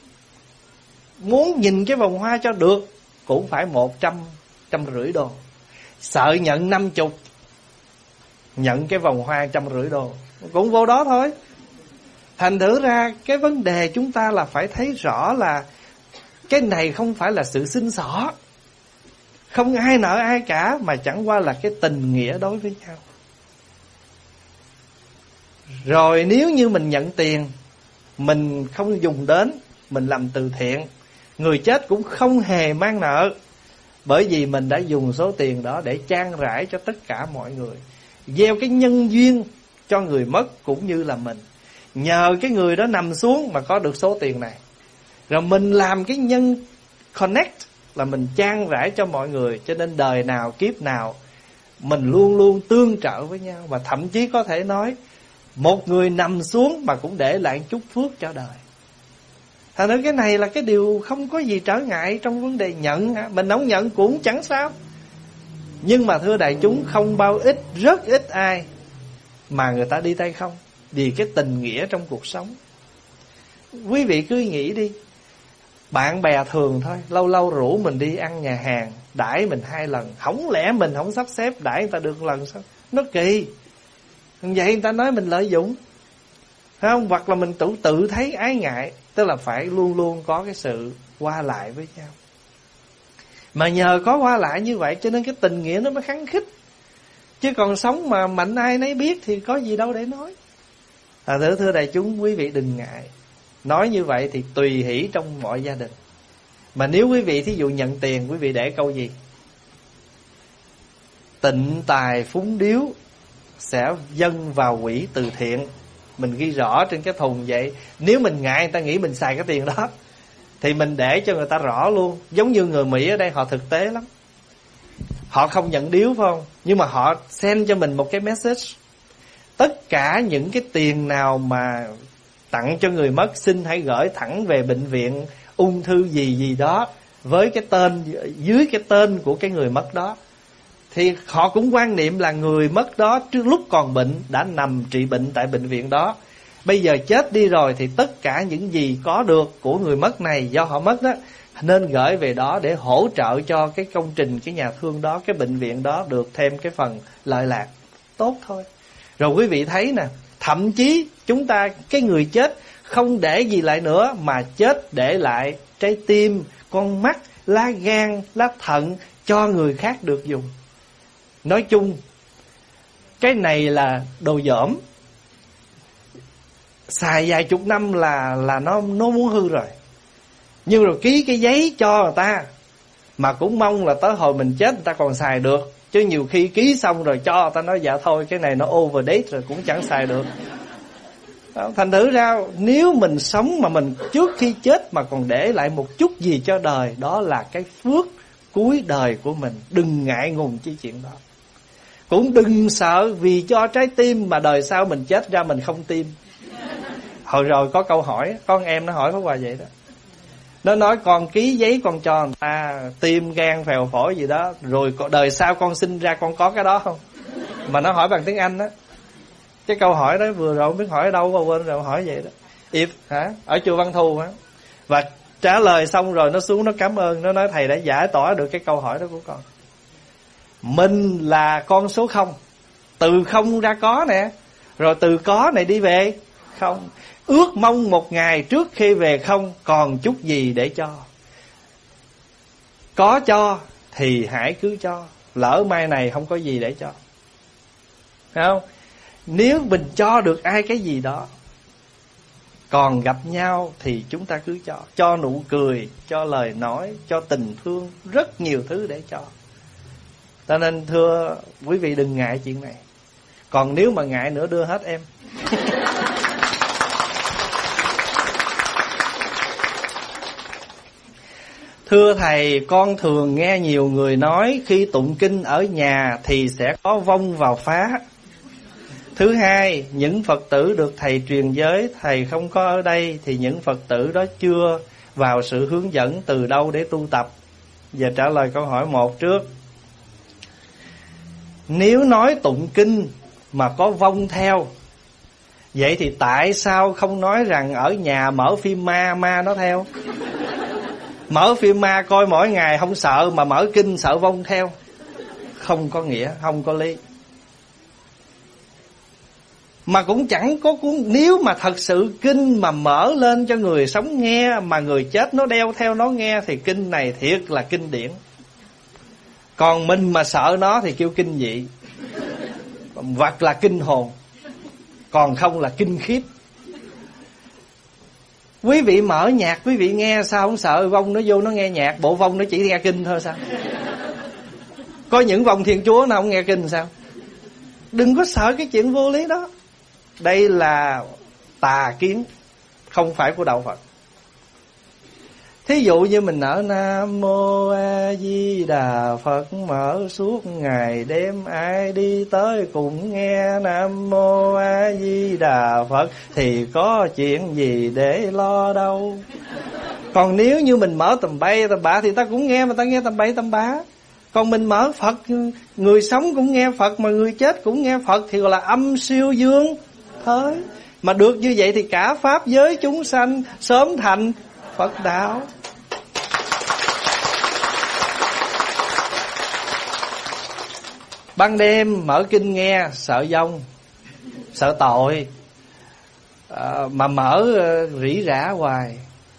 Muốn nhìn cái vòng hoa cho được cũng phải một trăm, trăm rưỡi đô. Sợ nhận năm mươi, nhận cái vòng hoa trăm rưỡi đô, cũng vô đó thôi. Thành thử ra cái vấn đề chúng ta là phải thấy rõ là cái này không phải là sự xin xỏ, không ai nợ ai cả, mà chẳng qua là cái tình nghĩa đối với nhau. Rồi nếu như mình nhận tiền, mình không dùng đến, mình làm từ thiện, người chết cũng không hề mang nợ, bởi vì mình đã dùng số tiền đó để chan rải cho tất cả mọi người, gieo cái nhân duyên cho người mất cũng như là mình. Nhờ cái người đó nằm xuống mà có được số tiền này, rồi mình làm cái nhân connect là mình chan rải cho mọi người. Cho nên đời nào kiếp nào mình luôn luôn tương trợ với nhau. Và thậm chí có thể nói một người nằm xuống mà cũng để lại chút phước cho đời. Thành ra cái này là cái điều không có gì trở ngại trong vấn đề nhận. Mình không nhận cũng chẳng sao. Nhưng mà thưa đại chúng, không bao ít, rất ít ai mà người ta đi tay không, vì cái tình nghĩa trong cuộc sống. Quý vị cứ nghĩ đi, bạn bè thường thôi, lâu lâu rủ mình đi ăn nhà hàng, đãi mình hai lần, không lẽ mình không sắp xếp đãi người ta được lần sao? Nó kỳ. Vậy người ta nói mình lợi dụng, phải không? Hoặc là mình tự tự thấy ái ngại. Tức là phải luôn luôn có cái sự qua lại với nhau. Mà nhờ có qua lại như vậy cho nên cái tình nghĩa nó mới khăng khít. Chứ còn sống mà mạnh ai nấy biết thì có gì đâu để nói. À, thưa, thưa đại chúng, quý vị đừng ngại. Nói như vậy thì tùy hỷ trong mọi gia đình. Mà nếu quý vị thí dụ nhận tiền, quý vị để câu gì? Tịnh tài phúng điếu sẽ dâng vào quỹ từ thiện. Mình ghi rõ trên cái thùng vậy. Nếu mình ngại người ta nghĩ mình xài cái tiền đó thì mình để cho người ta rõ luôn. Giống như người Mỹ ở đây họ thực tế lắm. Họ không nhận điếu phải không? Nhưng mà họ send cho mình một cái message. Tất cả những cái tiền nào mà tặng cho người mất, xin hãy gửi thẳng về bệnh viện ung thư gì gì đó, với cái tên, dưới cái tên của cái người mất đó. Thì họ cũng quan niệm là người mất đó trước lúc còn bệnh đã nằm trị bệnh tại bệnh viện đó. Bây giờ chết đi rồi thì tất cả những gì có được của người mất này do họ mất đó nên gửi về đó để hỗ trợ cho cái công trình, cái nhà thương đó, cái bệnh viện đó được thêm cái phần lợi lạc. Tốt thôi. Rồi quý vị thấy nè, thậm chí chúng ta, cái người chết không để gì lại nữa, mà chết để lại trái tim, con mắt, lá gan, lá thận cho người khác được dùng. Nói chung cái này là đồ dởm, xài vài chục năm là là nó nó muốn hư rồi. Nhưng rồi ký cái giấy cho người ta, mà cũng mong là tới hồi mình chết người ta còn xài được. Chứ nhiều khi ký xong rồi cho người ta nói dạ thôi cái này nó overdate rồi cũng chẳng xài được. Thành thử ra nếu mình sống mà mình trước khi chết mà còn để lại một chút gì cho đời, đó là cái phước cuối đời của mình. Đừng ngại ngùng chi chuyện đó. Cũng đừng sợ vì cho trái tim mà đời sau mình chết ra mình không tim. Hồi rồi có câu hỏi, con em nó hỏi Pháp Hòa vậy đó. Nó nói con ký giấy con cho người ta tim, gan, phèo, phổi gì đó, rồi đời sau con sinh ra con có cái đó không? Mà nó hỏi bằng tiếng Anh đó. Cái câu hỏi đó vừa rồi không biết hỏi ở đâu mà quên rồi, hỏi vậy đó. If hả? Ở chùa Văn Thù hả? Và trả lời xong rồi nó xuống nó cảm ơn, nó nói thầy đã giải tỏa được cái câu hỏi đó của con. Mình là con số không, từ không ra có nè, rồi từ có này đi về không. Ước mong một ngày trước khi về không còn chút gì để cho. Có cho thì hãy cứ cho, lỡ mai này không có gì để cho, phải không? Nếu mình cho được ai cái gì đó, còn gặp nhau thì chúng ta cứ cho. Cho nụ cười, cho lời nói, cho tình thương, rất nhiều thứ để cho. Cho nên thưa quý vị đừng ngại chuyện này. Còn nếu mà ngại nữa đưa hết em. Thưa thầy, con thường nghe nhiều người nói khi tụng kinh ở nhà thì sẽ có vong vào phá. Thứ hai, những Phật tử được thầy truyền giới, thầy không có ở đây thì những Phật tử đó chưa vào sự hướng dẫn từ đâu để tu tập. Giờ trả lời câu hỏi một trước. Nếu nói tụng kinh mà có vong theo, vậy thì tại sao không nói rằng ở nhà mở phim ma, ma nó theo? Mở phim ma coi mỗi ngày không sợ, mà mở kinh sợ vong theo. Không có nghĩa, không có lý. Mà cũng chẳng có cuốn. Nếu mà thật sự kinh mà mở lên cho người sống nghe, mà người chết nó đeo theo nó nghe, thì kinh này thiệt là kinh điển. Còn mình mà sợ nó thì kêu kinh dị, hoặc là kinh hồn, còn không là kinh khiếp. Quý vị mở nhạc quý vị nghe sao không sợ vong nó vô nó nghe nhạc? Bộ vong nó chỉ nghe kinh thôi sao? Có những vong Thiên Chúa nào không nghe kinh sao? Đừng có sợ cái chuyện vô lý đó. Đây là tà kiến, không phải của đạo Phật. Thí dụ như mình ở Nam Mô A Di Đà Phật, mở suốt ngày đêm, ai đi tới cùng nghe Nam Mô A Di Đà Phật, thì có chuyện gì để lo đâu. Còn nếu như mình mở tầm bay tầm bạ thì ta cũng nghe, mà ta nghe tầm bay tầm bạ. Còn mình mở Phật, người sống cũng nghe Phật, mà người chết cũng nghe Phật, thì gọi là âm siêu dương thới. Mà được như vậy thì cả pháp giới chúng sanh sớm thành Phật đạo. Ban đêm mở kinh nghe sợ vong, sợ tội, à, mà mở rỉ rả hoài.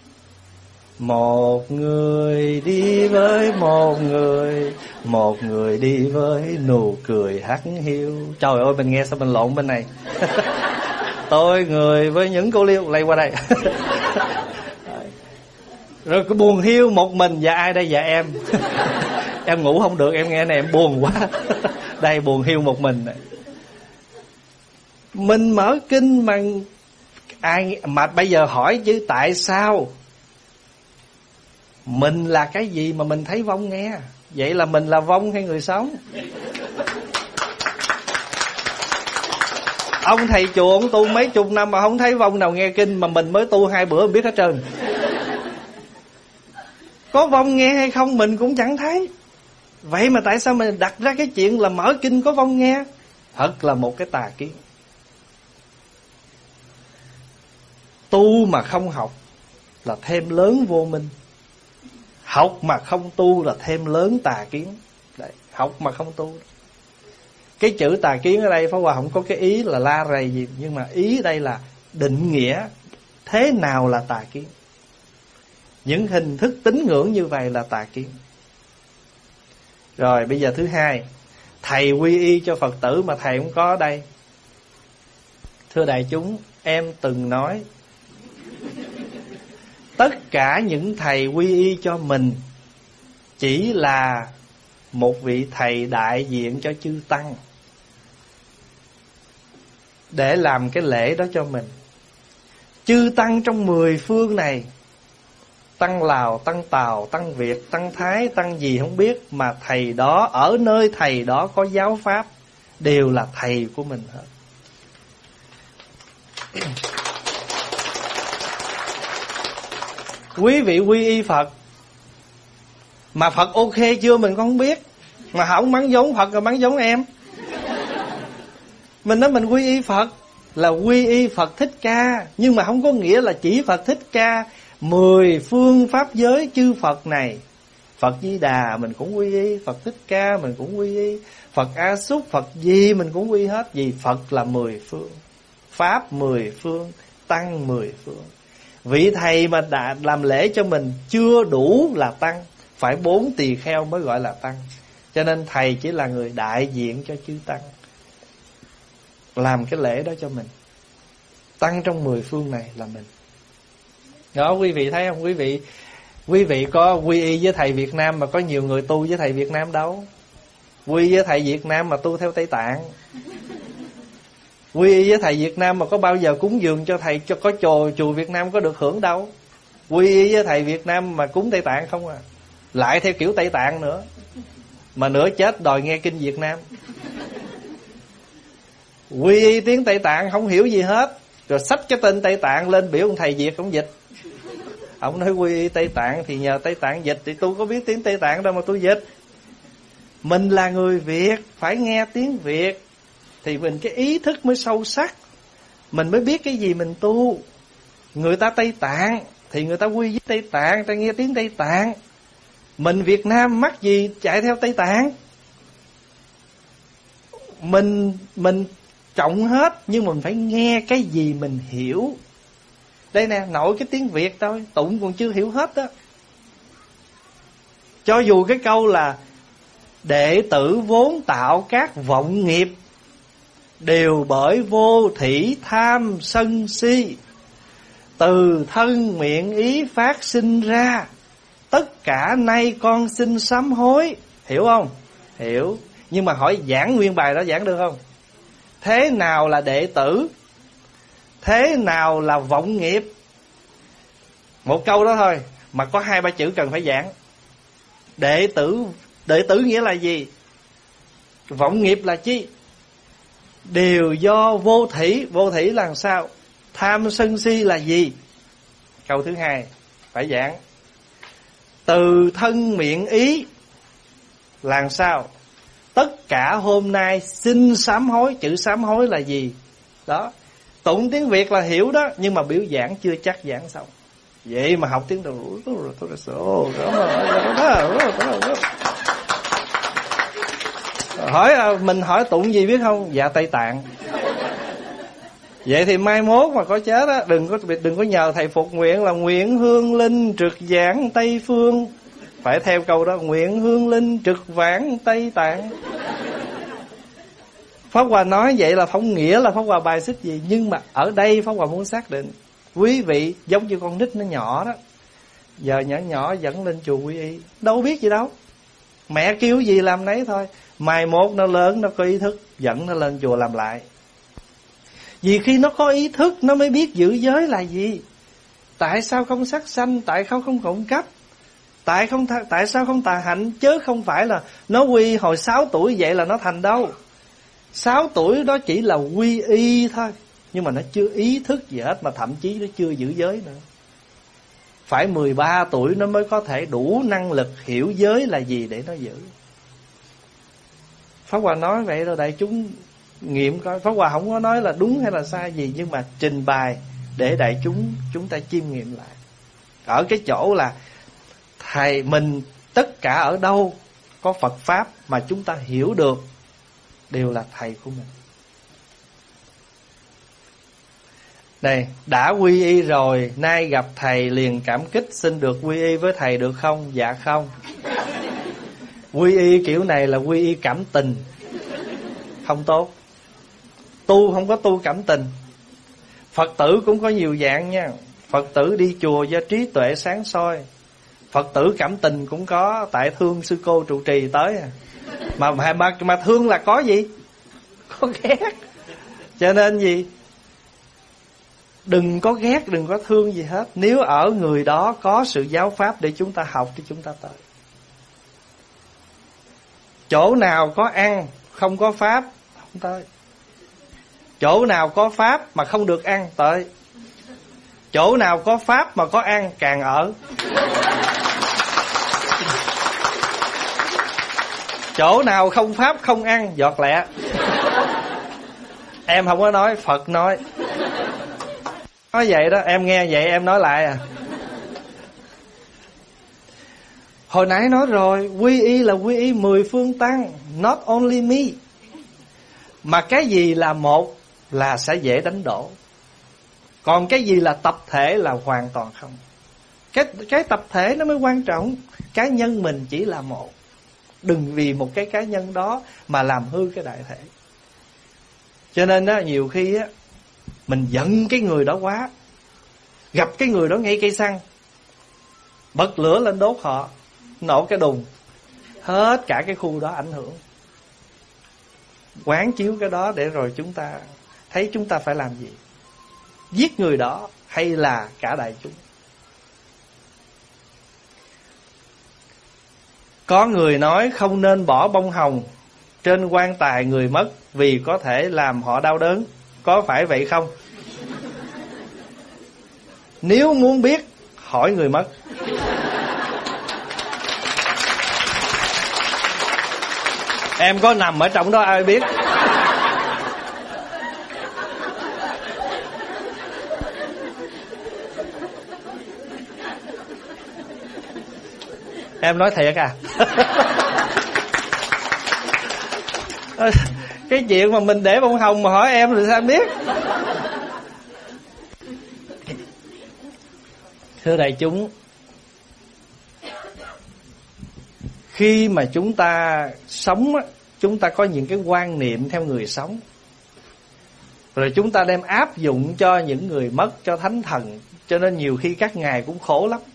Một người đi với một người, một người đi với nụ cười hắt hiu. Trời ơi, mình nghe sao mình lộn bên này. Tôi người với những cô liêu lây qua đây. Rồi cái buồn hiu một mình. Dạ ai đây? Dạ em. Em ngủ không được, em nghe này em buồn quá. Đây buồn hiu một mình. Mình mở kinh mà ai mà bây giờ hỏi chứ tại sao mình là cái gì mà mình thấy vong nghe? Vậy là mình là vong hay người sống? Ông thầy chùa ông tu mấy chục năm mà không thấy vong nào nghe kinh, mà mình mới tu hai bữa mình biết hết trơn. Có vong nghe hay không mình cũng chẳng thấy. Vậy mà tại sao mình đặt ra cái chuyện là mở kinh có vong nghe? Thật là một cái tà kiến. Tu mà không học là thêm lớn vô minh, học mà không tu là thêm lớn tà kiến. Đấy, học mà không tu. Cái chữ tà kiến ở đây Pháp Hòa không có cái ý là la rầy gì, nhưng mà ý đây là định nghĩa thế nào là tà kiến. Những hình thức tín ngưỡng như vậy là tà kiến. Rồi bây giờ thứ hai, thầy quy y cho Phật tử mà thầy không có ở đây. Thưa đại chúng, em từng nói tất cả những thầy quy y cho mình chỉ là một vị thầy đại diện cho chư Tăng, để làm cái lễ đó cho mình. Chư Tăng trong mười phương này, Tăng Lào, Tăng Tàu, Tăng Việt, Tăng Thái, Tăng gì không biết, mà thầy đó, ở nơi thầy đó có giáo pháp, đều là thầy của mình hết. Quý vị quy y Phật mà Phật ok chưa mình không biết, mà không mắng giống Phật rồi mắng giống em. Mình nói mình quy y Phật là quy y Phật Thích Ca, nhưng mà không có nghĩa là chỉ Phật Thích Ca. Mười phương pháp giới chư Phật này, Phật Di Đà mình cũng quy y, Phật Thích Ca mình cũng quy y, Phật A Xúc, Phật gì mình cũng quy hết. Vì Phật là mười phương, Pháp mười phương, Tăng mười phương. Vị thầy mà đã làm lễ cho mình chưa đủ là Tăng, phải bốn tỳ kheo mới gọi là Tăng. Cho nên thầy chỉ là người đại diện cho chư Tăng, làm cái lễ đó cho mình. Tăng trong mười phương này là mình. Đó, quý vị thấy không? Quý vị Quý vị có quy y với thầy Việt Nam mà có nhiều người tu với thầy Việt Nam đâu. Quy với thầy Việt Nam mà tu theo Tây Tạng. Quy y với thầy Việt Nam mà có bao giờ cúng dường cho thầy, cho có chùa chùa Việt Nam có được hưởng đâu. Quy y với thầy Việt Nam mà cúng Tây Tạng không à. Lại theo kiểu Tây Tạng nữa, mà nửa chết đòi nghe kinh Việt Nam. Quy y tiếng Tây Tạng không hiểu gì hết, rồi xách cái tên Tây Tạng lên biểu ông thầy Việt ông dịch. Ông nói quy y Tây Tạng thì nhờ Tây Tạng dịch, thì tôi có biết tiếng Tây Tạng đâu mà tôi dịch. Mình là người Việt, phải nghe tiếng Việt, thì mình cái ý thức mới sâu sắc, mình mới biết cái gì mình tu. Người ta Tây Tạng thì người ta quy với Tây Tạng, ta nghe tiếng Tây Tạng. Mình Việt Nam mắc gì chạy theo Tây Tạng. Mình mình trọng hết, nhưng mình phải nghe cái gì mình hiểu. Đây nè, nội cái tiếng Việt thôi, tụng còn chưa hiểu hết đó. Cho dù cái câu là đệ tử vốn tạo các vọng nghiệp, đều bởi vô thỉ tham sân si, từ thân miệng ý phát sinh ra, tất cả nay con xin sám hối. Hiểu không? Hiểu. Nhưng mà hỏi giảng nguyên bài đó giảng được không? Thế nào là đệ tử? Thế nào là vọng nghiệp? Một câu đó thôi mà có hai ba chữ cần phải giảng. Đệ tử, đệ tử nghĩa là gì? Vọng nghiệp là chi? Đều do vô thỉ. Vô thỉ là sao? Tham sân si là gì? Câu thứ hai phải giảng. Từ thân miệng ý là sao? Tất cả hôm nay xin sám hối. Chữ sám hối là gì? Đó. Tụng tiếng Việt là hiểu đó, nhưng mà biểu giảng chưa chắc giảng xong. Vậy mà học tiếng Đồ hỏi mình hỏi tụng gì biết không? Dạ Tây Tạng. Vậy thì mai mốt mà có chết á, đừng có đừng có nhờ thầy phục nguyện là nguyện hương linh trực giảng Tây Phương. Phải theo câu đó, nguyện hương linh trực vãng Tây Tạng. Pháp Hòa nói vậy là không nghĩa là Pháp Hòa bài xích gì, nhưng mà ở đây Pháp Hòa muốn xác định quý vị giống như con nít nó nhỏ đó, giờ nhỏ nhỏ dẫn lên chùa quy y, đâu biết gì đâu, mẹ kêu gì làm nấy thôi. Mai mốt nó lớn nó có ý thức, dẫn nó lên chùa làm lại. Vì khi nó có ý thức nó mới biết giữ giới là gì. Tại sao không sát sanh? Tại sao không trộm cắp? Tại không tại sao không tà hạnh? Chứ không phải là nó quy hồi sáu tuổi vậy là nó thành đâu. Sáu tuổi đó chỉ là quy y thôi, nhưng mà nó chưa ý thức gì hết, mà thậm chí nó chưa giữ giới nữa. Phải mười ba tuổi nó mới có thể đủ năng lực hiểu giới là gì để nó giữ. Pháp Hòa nói vậy rồi đại chúng nghiệm coi. Pháp Hòa không có nói là đúng hay là sai gì, nhưng mà trình bày để đại chúng chúng ta chiêm nghiệm lại. Ở cái chỗ là thầy mình tất cả ở đâu có Phật Pháp mà chúng ta hiểu được đều là thầy của mình. Này, đã quy y rồi, nay gặp thầy liền cảm kích, xin được quy y với thầy được không? Dạ không. Quy y kiểu này là quy y cảm tình, không tốt. Tu không có tu cảm tình. Phật tử cũng có nhiều dạng nha. Phật tử đi chùa do trí tuệ sáng soi. Phật tử cảm tình cũng có, tại thương sư cô trụ trì tới à. Mà, mà, mà thương là có gì? Có ghét. Cho nên gì? Đừng có ghét, đừng có thương gì hết. Nếu ở người đó có sự giáo pháp để chúng ta học thì chúng ta tới. Chỗ nào có ăn không có pháp không tới. Chỗ nào có pháp mà không được ăn tới. Chỗ nào có pháp mà có ăn càng ở. Chỗ nào không pháp không ăn giọt lẹ. Em không có nói, Phật nói. Nói vậy đó, em nghe vậy em nói lại à. Hồi nãy nói rồi, quy y là quy y mười phương tăng, not only me. Mà cái gì là một là sẽ dễ đánh đổ. Còn cái gì là tập thể là hoàn toàn không. Cái, cái tập thể nó mới quan trọng. Cá nhân mình chỉ là một. Đừng vì một cái cá nhân đó mà làm hư cái đại thể. Cho nên đó, nhiều khi á, mình giận cái người đó quá, gặp cái người đó ngay cây xăng, bật lửa lên đốt họ, nổ cái đùng, hết cả cái khu đó ảnh hưởng. Quán chiếu cái đó để rồi chúng ta thấy chúng ta phải làm gì. Giết người đó hay là cả đại chúng. Có người nói không nên bỏ bông hồng trên quan tài người mất vì có thể làm họ đau đớn. Có phải vậy không? Nếu muốn biết, hỏi người mất. Em có nằm ở trong đó ai biết. Em nói thiệt à? Cái chuyện mà mình để bông hồng mà hỏi em thì sao em biết. Thưa đại chúng, khi mà chúng ta sống, chúng ta có những cái quan niệm theo người sống, rồi chúng ta đem áp dụng cho những người mất, cho thánh thần. Cho nên nhiều khi các ngài cũng khổ lắm.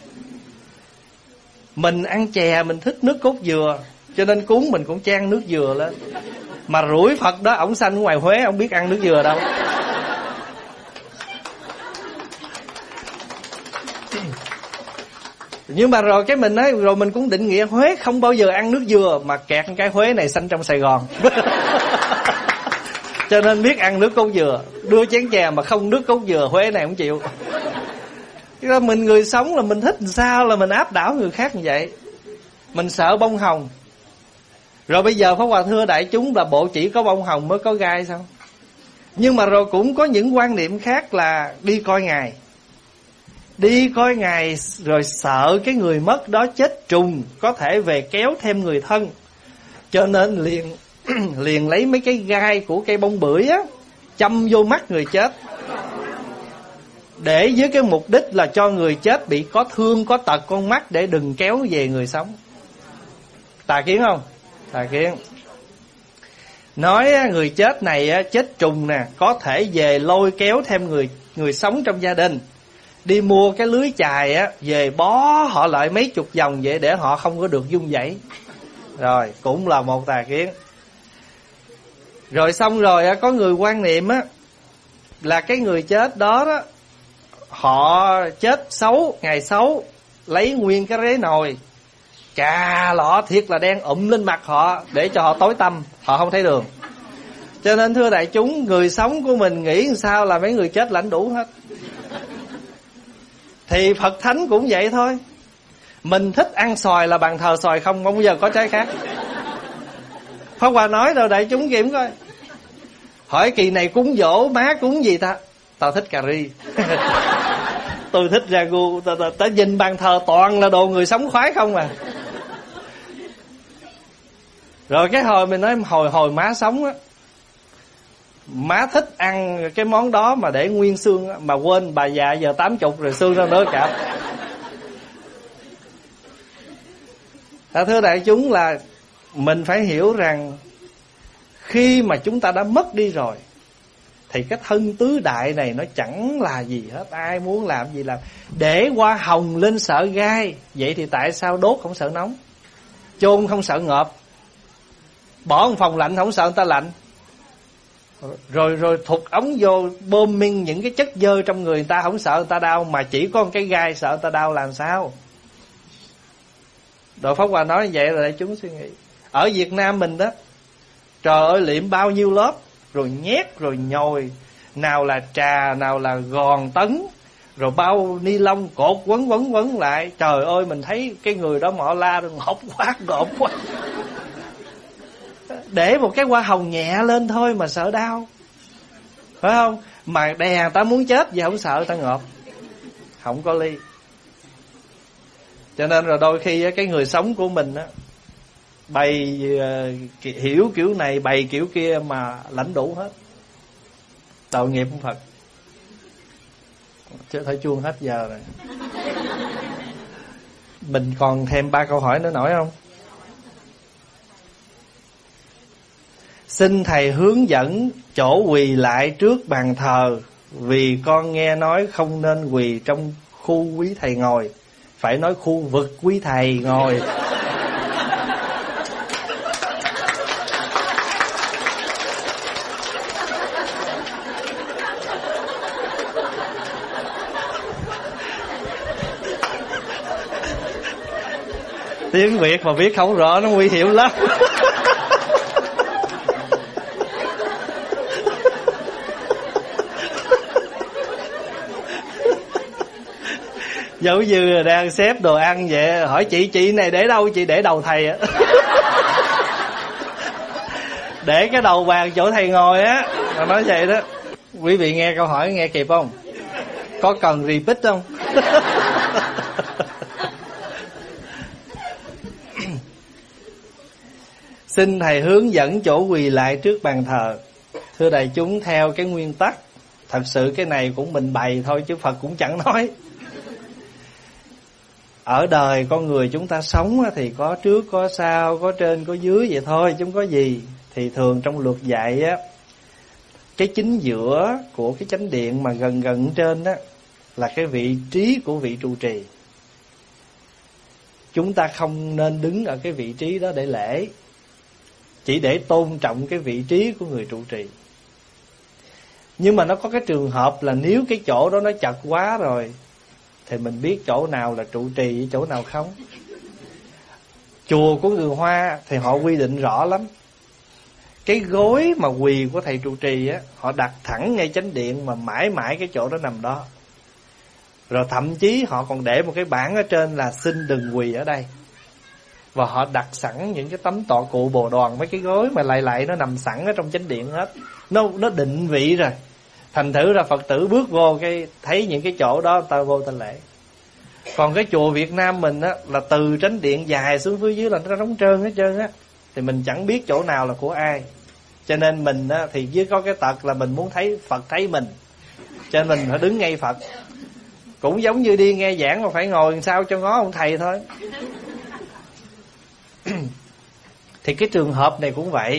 Mình ăn chè mình thích nước cốt dừa, cho nên cúng mình cũng chan nước dừa lên. Mà rủi Phật đó, ổng sanh ngoài Huế, ổng biết ăn nước dừa đâu. Nhưng mà rồi cái mình nói, rồi mình cũng định nghĩa Huế không bao giờ ăn nước dừa, mà kẹt cái Huế này sanh trong Sài Gòn. Cho nên biết ăn nước cốt dừa. Đưa chén chè mà không nước cốt dừa, Huế này không chịu. Chứ mình người sống là mình thích làm sao là mình áp đảo người khác như vậy. Mình sợ bông hồng. Rồi bây giờ Pháp Hòa thưa đại chúng là bộ chỉ có bông hồng mới có gai sao? Nhưng mà rồi cũng có những quan niệm khác là đi coi ngài. Đi coi ngài rồi sợ cái người mất đó chết trùng, có thể về kéo thêm người thân. Cho nên liền liền lấy mấy cái gai của cây bông bưởi á, châm vô mắt người chết, để với cái mục đích là cho người chết bị có thương có tật con mắt, để đừng kéo về người sống. Tà kiến không? Tà kiến. Nói người chết này chết trùng nè, có thể về lôi kéo thêm người người sống trong gia đình, đi mua cái lưới chài á, về bó họ lại mấy chục vòng vậy để họ không có được run rẩy. Rồi cũng là một tà kiến. Rồi xong rồi á, có người quan niệm á là cái người chết đó đó, họ chết xấu, ngày xấu, lấy nguyên cái rế nồi cà lọ thiệt là đen ụm lên mặt họ để cho họ tối tăm, họ không thấy đường. Cho nên thưa đại chúng, người sống của mình nghĩ sao là mấy người chết lãnh đủ hết. Thì Phật Thánh cũng vậy thôi. Mình thích ăn xoài là bàn thờ xoài không, không bao giờ có trái khác. Pháp Hòa nói rồi đại chúng kiểm coi. Hỏi kỳ này cúng dỗ má cúng gì ta? Tao thích cà ri. Tôi thích ragu. Tao, tao, tao nhìn bàn thờ toàn là đồ người sống khoái không à. Rồi cái hồi mình nói hồi hồi má sống á, má thích ăn cái món đó mà để nguyên xương á, mà quên bà già giờ tám chục rồi xương đâu nữa cả. À, thưa đại chúng là mình phải hiểu rằng khi mà chúng ta đã mất đi rồi thì cái thân tứ đại này nó chẳng là gì hết. Ai muốn làm gì làm. Để hoa hồng lên sợ gai, vậy thì tại sao đốt không sợ nóng, chôn không sợ ngợp, bỏ một phòng lạnh không sợ người ta lạnh, rồi rồi thụt ống vô bơm minh những cái chất dơ trong người người ta không sợ người ta đau, mà chỉ có một cái gai sợ người ta đau làm sao? Đội Pháp Hòa nói như vậy rồi để chúng suy nghĩ. Ở Việt Nam mình đó, trời ơi liệm bao nhiêu lớp, rồi nhét rồi nhồi, nào là trà, nào là gòn tấn, rồi bao ni lông cột quấn quấn quấn lại. Trời ơi mình thấy cái người đó mọ la rồi ngộp quá ngộp quá. Để một cái hoa hồng nhẹ lên thôi mà sợ đau, phải không? Mà đè người ta muốn chết vậy không sợ người ta ngộp, không có ly. Cho nên rồi đôi khi cái người sống của mình á, bày uh, hiểu kiểu này bày kiểu kia mà lãnh đủ hết, tội nghiệp của Phật. Chứ thấy chuông hết giờ rồi. Mình còn thêm ba câu hỏi nữa nổi không? Xin thầy hướng dẫn chỗ quỳ lại trước bàn thờ, vì con nghe nói không nên quỳ trong khu quý thầy ngồi, phải nói khu vực quý thầy ngồi. Tiếng Việt mà viết không rõ nó nguy hiểm lắm. Giống như đang xếp đồ ăn vậy, hỏi chị chị này để đâu? Chị để đầu thầy á. Để cái đầu bàn chỗ thầy ngồi á. Mà nói vậy đó. Quý vị nghe câu hỏi nghe kịp không? Có cần repeat không? Xin thầy hướng dẫn chỗ quỳ lại trước bàn thờ. Thưa đại chúng, theo cái nguyên tắc, thật sự cái này cũng mình bày thôi chứ Phật cũng chẳng nói. Ở đời con người chúng ta sống thì có trước có sau, có trên có dưới vậy thôi chứ không có gì. Thì thường trong luật dạy á, cái chính giữa của cái chánh điện mà gần gần trên á là cái vị trí của vị trụ trì. Chúng ta không nên đứng ở cái vị trí đó để lễ, chỉ để tôn trọng cái vị trí của người trụ trì. Nhưng mà nó có cái trường hợp là nếu cái chỗ đó nó chật quá rồi thì mình biết chỗ nào là trụ trì với chỗ nào không. Chùa của người Hoa thì họ quy định rõ lắm. Cái gối mà quỳ của thầy trụ trì á, họ đặt thẳng ngay chánh điện mà mãi mãi cái chỗ đó nằm đó. Rồi thậm chí họ còn để một cái bảng ở trên là xin đừng quỳ ở đây. Và họ đặt sẵn những cái tấm tọa cụ bồ đoàn, mấy cái gối mà lại lại nó nằm sẵn ở trong chánh điện hết. Nó nó định vị rồi. Thành thử ra Phật tử bước vô cái thấy những cái chỗ đó ta vô ta lễ. Còn cái chùa Việt Nam mình á là từ chánh điện dài xuống phía dưới là nó trống trơn hết trơn á, thì mình chẳng biết chỗ nào là của ai. Cho nên mình á thì với có cái tật là mình muốn thấy Phật thấy mình, cho nên mình phải đứng ngay Phật. Cũng giống như đi nghe giảng mà phải ngồi sao cho ngó ông thầy thôi. Thì cái trường hợp này cũng vậy.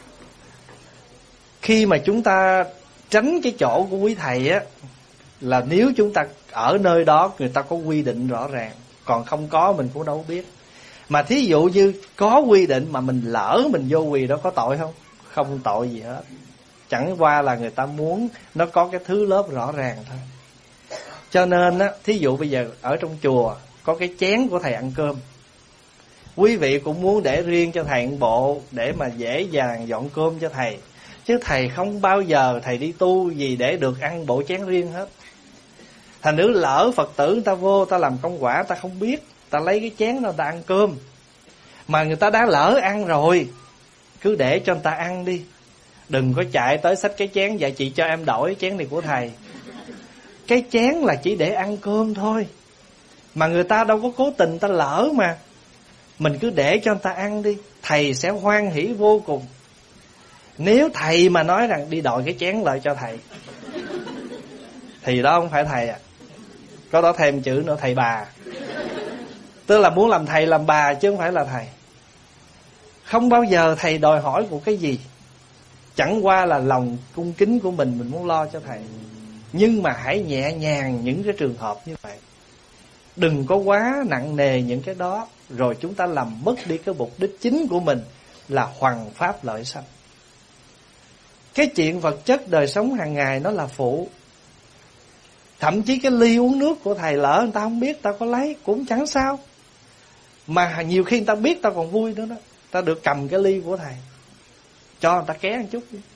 Khi mà chúng ta tránh cái chỗ của quý thầy á, là nếu chúng ta ở nơi đó người ta có quy định rõ ràng, còn không có mình cũng đâu biết. Mà thí dụ như có quy định mà mình lỡ mình vô quỳ đó có tội không? Không tội gì hết. Chẳng qua là người ta muốn nó có cái thứ lớp rõ ràng thôi. Cho nên á, thí dụ bây giờ ở trong chùa có cái chén của thầy ăn cơm, quý vị cũng muốn để riêng cho thầy một bộ để mà dễ dàng dọn cơm cho thầy. Chứ thầy không bao giờ thầy đi tu gì để được ăn bộ chén riêng hết. Thành nữ lỡ Phật tử người ta vô, ta làm công quả, ta không biết, ta lấy cái chén đó ta ăn cơm. Mà người ta đã lỡ ăn rồi, cứ để cho người ta ăn đi. Đừng có chạy tới xách cái chén, dạ chị cho em đổi chén này của thầy. Cái chén là chỉ để ăn cơm thôi, mà người ta đâu có cố tình ta lỡ mà. Mình cứ để cho người ta ăn đi, thầy sẽ hoan hỷ vô cùng. Nếu thầy mà nói rằng đi đòi cái chén lại cho thầy, thì đó không phải thầy à. Có đó thêm chữ nữa, thầy bà. Tức là muốn làm thầy làm bà chứ không phải là thầy. Không bao giờ thầy đòi hỏi của cái gì. Chẳng qua là lòng cung kính của mình, mình muốn lo cho thầy. Nhưng mà hãy nhẹ nhàng những cái trường hợp như vậy. Đừng có quá nặng nề những cái đó, rồi chúng ta làm mất đi cái mục đích chính của mình là hoằng pháp lợi sanh. Cái chuyện vật chất đời sống hàng ngày nó là phụ. Thậm chí cái ly uống nước của thầy lỡ người ta không biết, ta có lấy cũng chẳng sao. Mà nhiều khi người ta biết ta còn vui nữa đó. Ta được cầm cái ly của thầy, cho người ta ké một chút đi.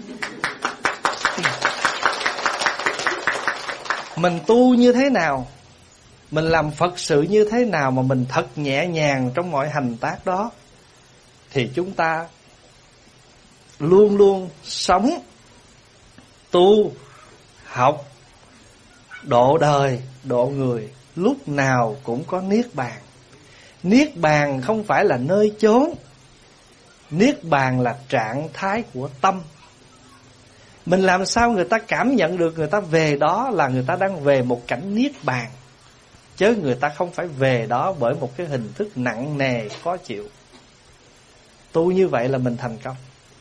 Mình tu như thế nào, mình làm Phật sự như thế nào mà mình thật nhẹ nhàng trong mọi hành tác đó, thì chúng ta luôn luôn sống, tu, học, độ đời, độ người, lúc nào cũng có niết bàn. Niết bàn không phải là nơi chốn, niết bàn là trạng thái của tâm. Mình làm sao người ta cảm nhận được người ta về đó là người ta đang về một cảnh niết bàn, chứ người ta không phải về đó bởi một cái hình thức nặng nề khó chịu. Tu như vậy là mình thành công.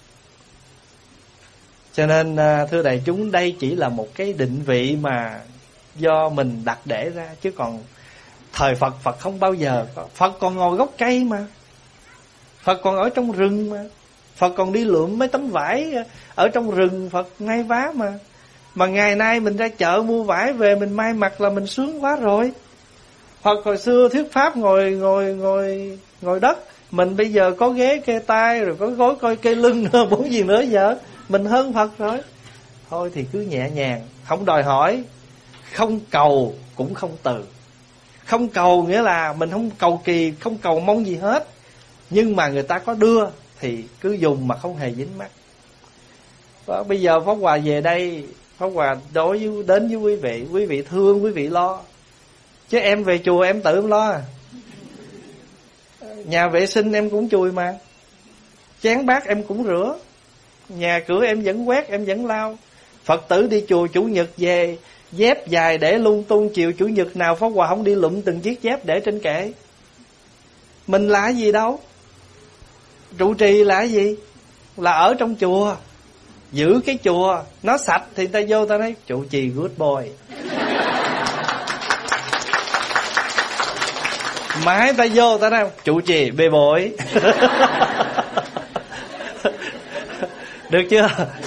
Cho nên thưa đại chúng, đây chỉ là một cái định vị mà do mình đặt để ra, chứ còn thời Phật, Phật không bao giờ. Phật còn ngồi gốc cây mà, Phật còn ở trong rừng mà, Phật còn đi lượm mấy tấm vải ở trong rừng, Phật may vá mà. Mà ngày nay mình ra chợ mua vải về mình may mặc là mình sướng quá rồi. Hoặc hồi xưa thuyết pháp ngồi ngồi ngồi ngồi đất, mình bây giờ có ghế kê tay rồi có gối coi kê lưng nữa, bốn gì nữa giờ mình hơn Phật rồi. Thôi thì cứ nhẹ nhàng, không đòi hỏi, không cầu cũng không từ. Không cầu nghĩa là mình không cầu kỳ, không cầu mong gì hết. Nhưng mà người ta có đưa thì cứ dùng mà không hề dính mắc. Đó, bây giờ Pháp Hòa về đây, Pháp Hòa đối với, đến với quý vị, quý vị thương, quý vị lo. Chứ em về chùa em tự em lo à. Nhà vệ sinh em cũng chùi mà. Chén bát em cũng rửa, nhà cửa em vẫn quét, em vẫn lau. Phật tử đi chùa Chủ nhật về, dép dài để lung tung, chiều Chủ nhật nào Pháp Hòa không đi lụm từng chiếc dép để trên kệ. Mình là cái gì đâu? Trụ trì là cái gì? Là ở trong chùa, giữ cái chùa nó sạch thì người ta vô ta nói trụ trì good boy. Mãi ta vô ta nói trụ trì bê bội. Được chưa?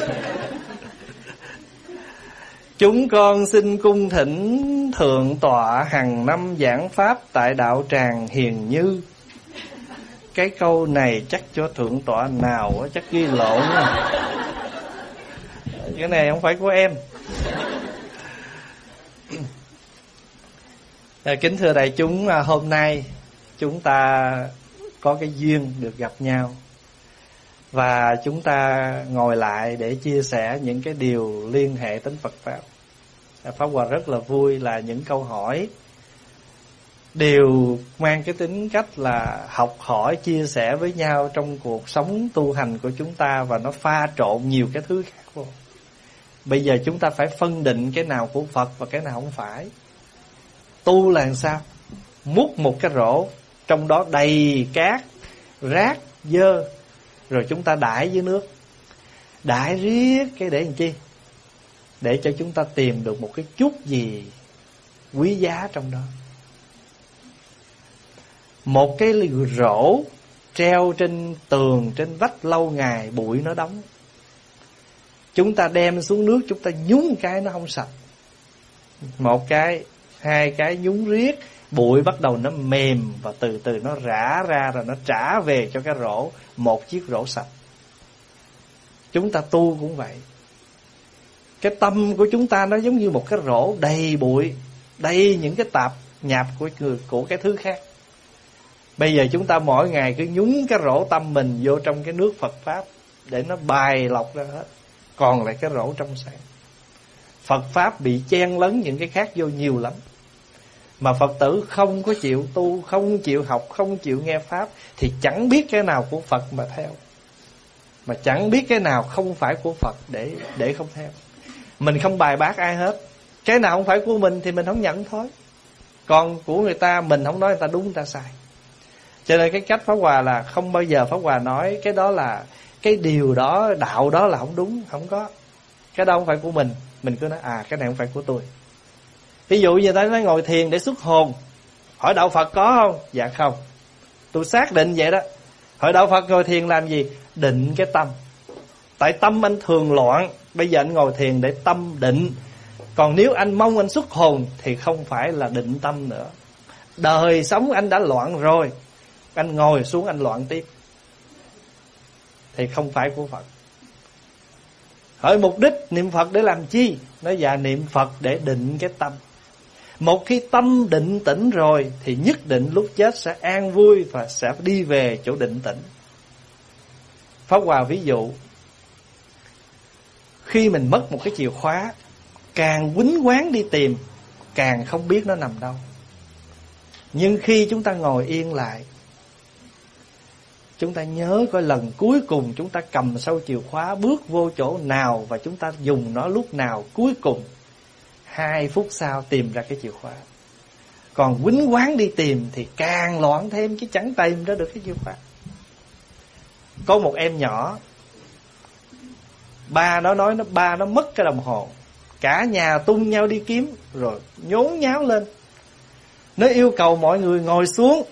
Chúng con xin cung thỉnh Thượng tọa hằng năm giảng pháp tại đạo tràng Hiền Như. Cái câu này chắc cho Thượng tọa nào chắc ghi lộn. Cái này không phải của em. Kính thưa đại chúng, hôm nay chúng ta có cái duyên được gặp nhau, và chúng ta ngồi lại để chia sẻ những cái điều liên hệ đến Phật Pháp. Pháp Hòa rất là vui là những câu hỏi đều mang cái tính cách là học hỏi, chia sẻ với nhau trong cuộc sống tu hành của chúng ta, và nó pha trộn nhiều cái thứ khác vô. Bây giờ chúng ta phải phân định cái nào của Phật và cái nào không phải. Tu là làm sao? Múc một cái rổ, trong đó đầy cát, rác, dơ, rồi chúng ta đãi với nước. Đãi riết cái để làm chi? Để cho chúng ta tìm được một cái chút gì quý giá trong đó. Một cái rổ treo trên tường, trên vách lâu ngày, bụi nó đóng. Chúng ta đem xuống nước, chúng ta nhúng cái nó không sạch. Một cái, hai cái nhúng riết, bụi bắt đầu nó mềm, và từ từ nó rã ra, rồi nó trả về cho cái rổ, một chiếc rổ sạch. Chúng ta tu cũng vậy. Cái tâm của chúng ta nó giống như một cái rổ đầy bụi, đầy những cái tạp nhạp của, của cái thứ khác. Bây giờ chúng ta mỗi ngày cứ nhúng cái rổ tâm mình vô trong cái nước Phật Pháp để nó bài lọc ra hết, còn lại cái rổ trong sáng. Phật Pháp bị chen lấn những cái khác vô nhiều lắm. Mà Phật tử không có chịu tu, không chịu học, không chịu nghe Pháp, thì chẳng biết cái nào của Phật mà theo, mà chẳng biết cái nào không phải của Phật để, để không theo. Mình không bài bác ai hết. Cái nào không phải của mình thì mình không nhận thôi. Còn của người ta mình không nói người ta đúng, người ta sai. Cho nên cái cách Pháp Hòa là không bao giờ Pháp Hòa nói cái đó là, cái điều đó, đạo đó là không đúng. Không có. Cái đó không phải của mình. Mình cứ nói à cái này không phải của tôi. Ví dụ như ta nói ngồi thiền để xuất hồn, hỏi đạo Phật có không? Dạ không. Tôi xác định vậy đó. Hỏi đạo Phật ngồi thiền làm gì? Định cái tâm. Tại tâm anh thường loạn, bây giờ anh ngồi thiền để tâm định. Còn nếu anh mong anh xuất hồn thì không phải là định tâm nữa. Đời sống anh đã loạn rồi, anh ngồi xuống anh loạn tiếp, thì không phải của Phật. Hỏi mục đích niệm Phật để làm chi? Nói dạ niệm Phật để định cái tâm. Một khi tâm định tĩnh rồi thì nhất định lúc chết sẽ an vui và sẽ đi về chỗ định tĩnh. Pháp Hòa ví dụ, khi mình mất một cái chìa khóa, càng quýnh quáng đi tìm, càng không biết nó nằm đâu. Nhưng khi chúng ta ngồi yên lại, chúng ta nhớ coi lần cuối cùng chúng ta cầm sâu chìa khóa bước vô chỗ nào và chúng ta dùng nó lúc nào cuối cùng. Hai phút sau tìm ra cái chìa khóa. Còn quýnh quáng đi tìm thì càng loạn thêm, chứ chẳng tìm ra được cái chìa khóa. Có một em nhỏ, ba nó nói nó ba nó mất cái đồng hồ, cả nhà tung nhau đi kiếm, rồi nhốn nháo lên. Nó yêu cầu mọi người ngồi xuống.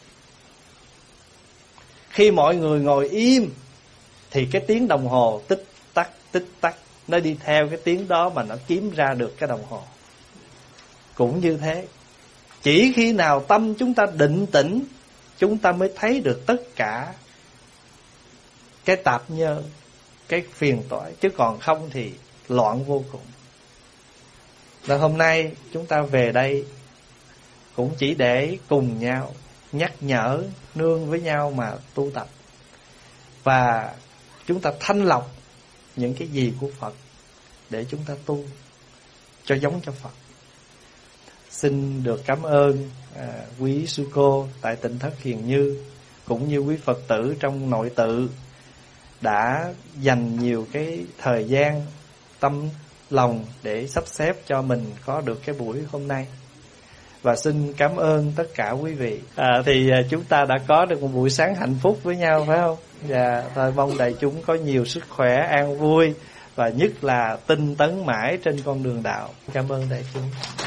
Khi mọi người ngồi im thì cái tiếng đồng hồ tích tắc tích tắc, nó đi theo cái tiếng đó mà nó kiếm ra được cái đồng hồ. Cũng như thế, chỉ khi nào tâm chúng ta định tĩnh, chúng ta mới thấy được tất cả cái tạp nhơ, cái phiền toái. Chứ còn không thì loạn vô cùng. Và hôm nay chúng ta về đây cũng chỉ để cùng nhau nhắc nhở, nương với nhau mà tu tập. Và chúng ta thanh lọc những cái gì của Phật để chúng ta tu cho giống cho Phật. Xin được cảm ơn à, quý sư cô tại Tịnh Thất Hiền Như, cũng như quý Phật tử trong nội tự đã dành nhiều cái thời gian, tâm lòng để sắp xếp cho mình có được cái buổi hôm nay. Và xin cảm ơn tất cả quý vị. À, thì chúng ta đã có được một buổi sáng hạnh phúc với nhau, phải không? Và thôi mong đại chúng có nhiều sức khỏe, an vui và nhất là tinh tấn mãi trên con đường đạo. Cảm ơn đại chúng.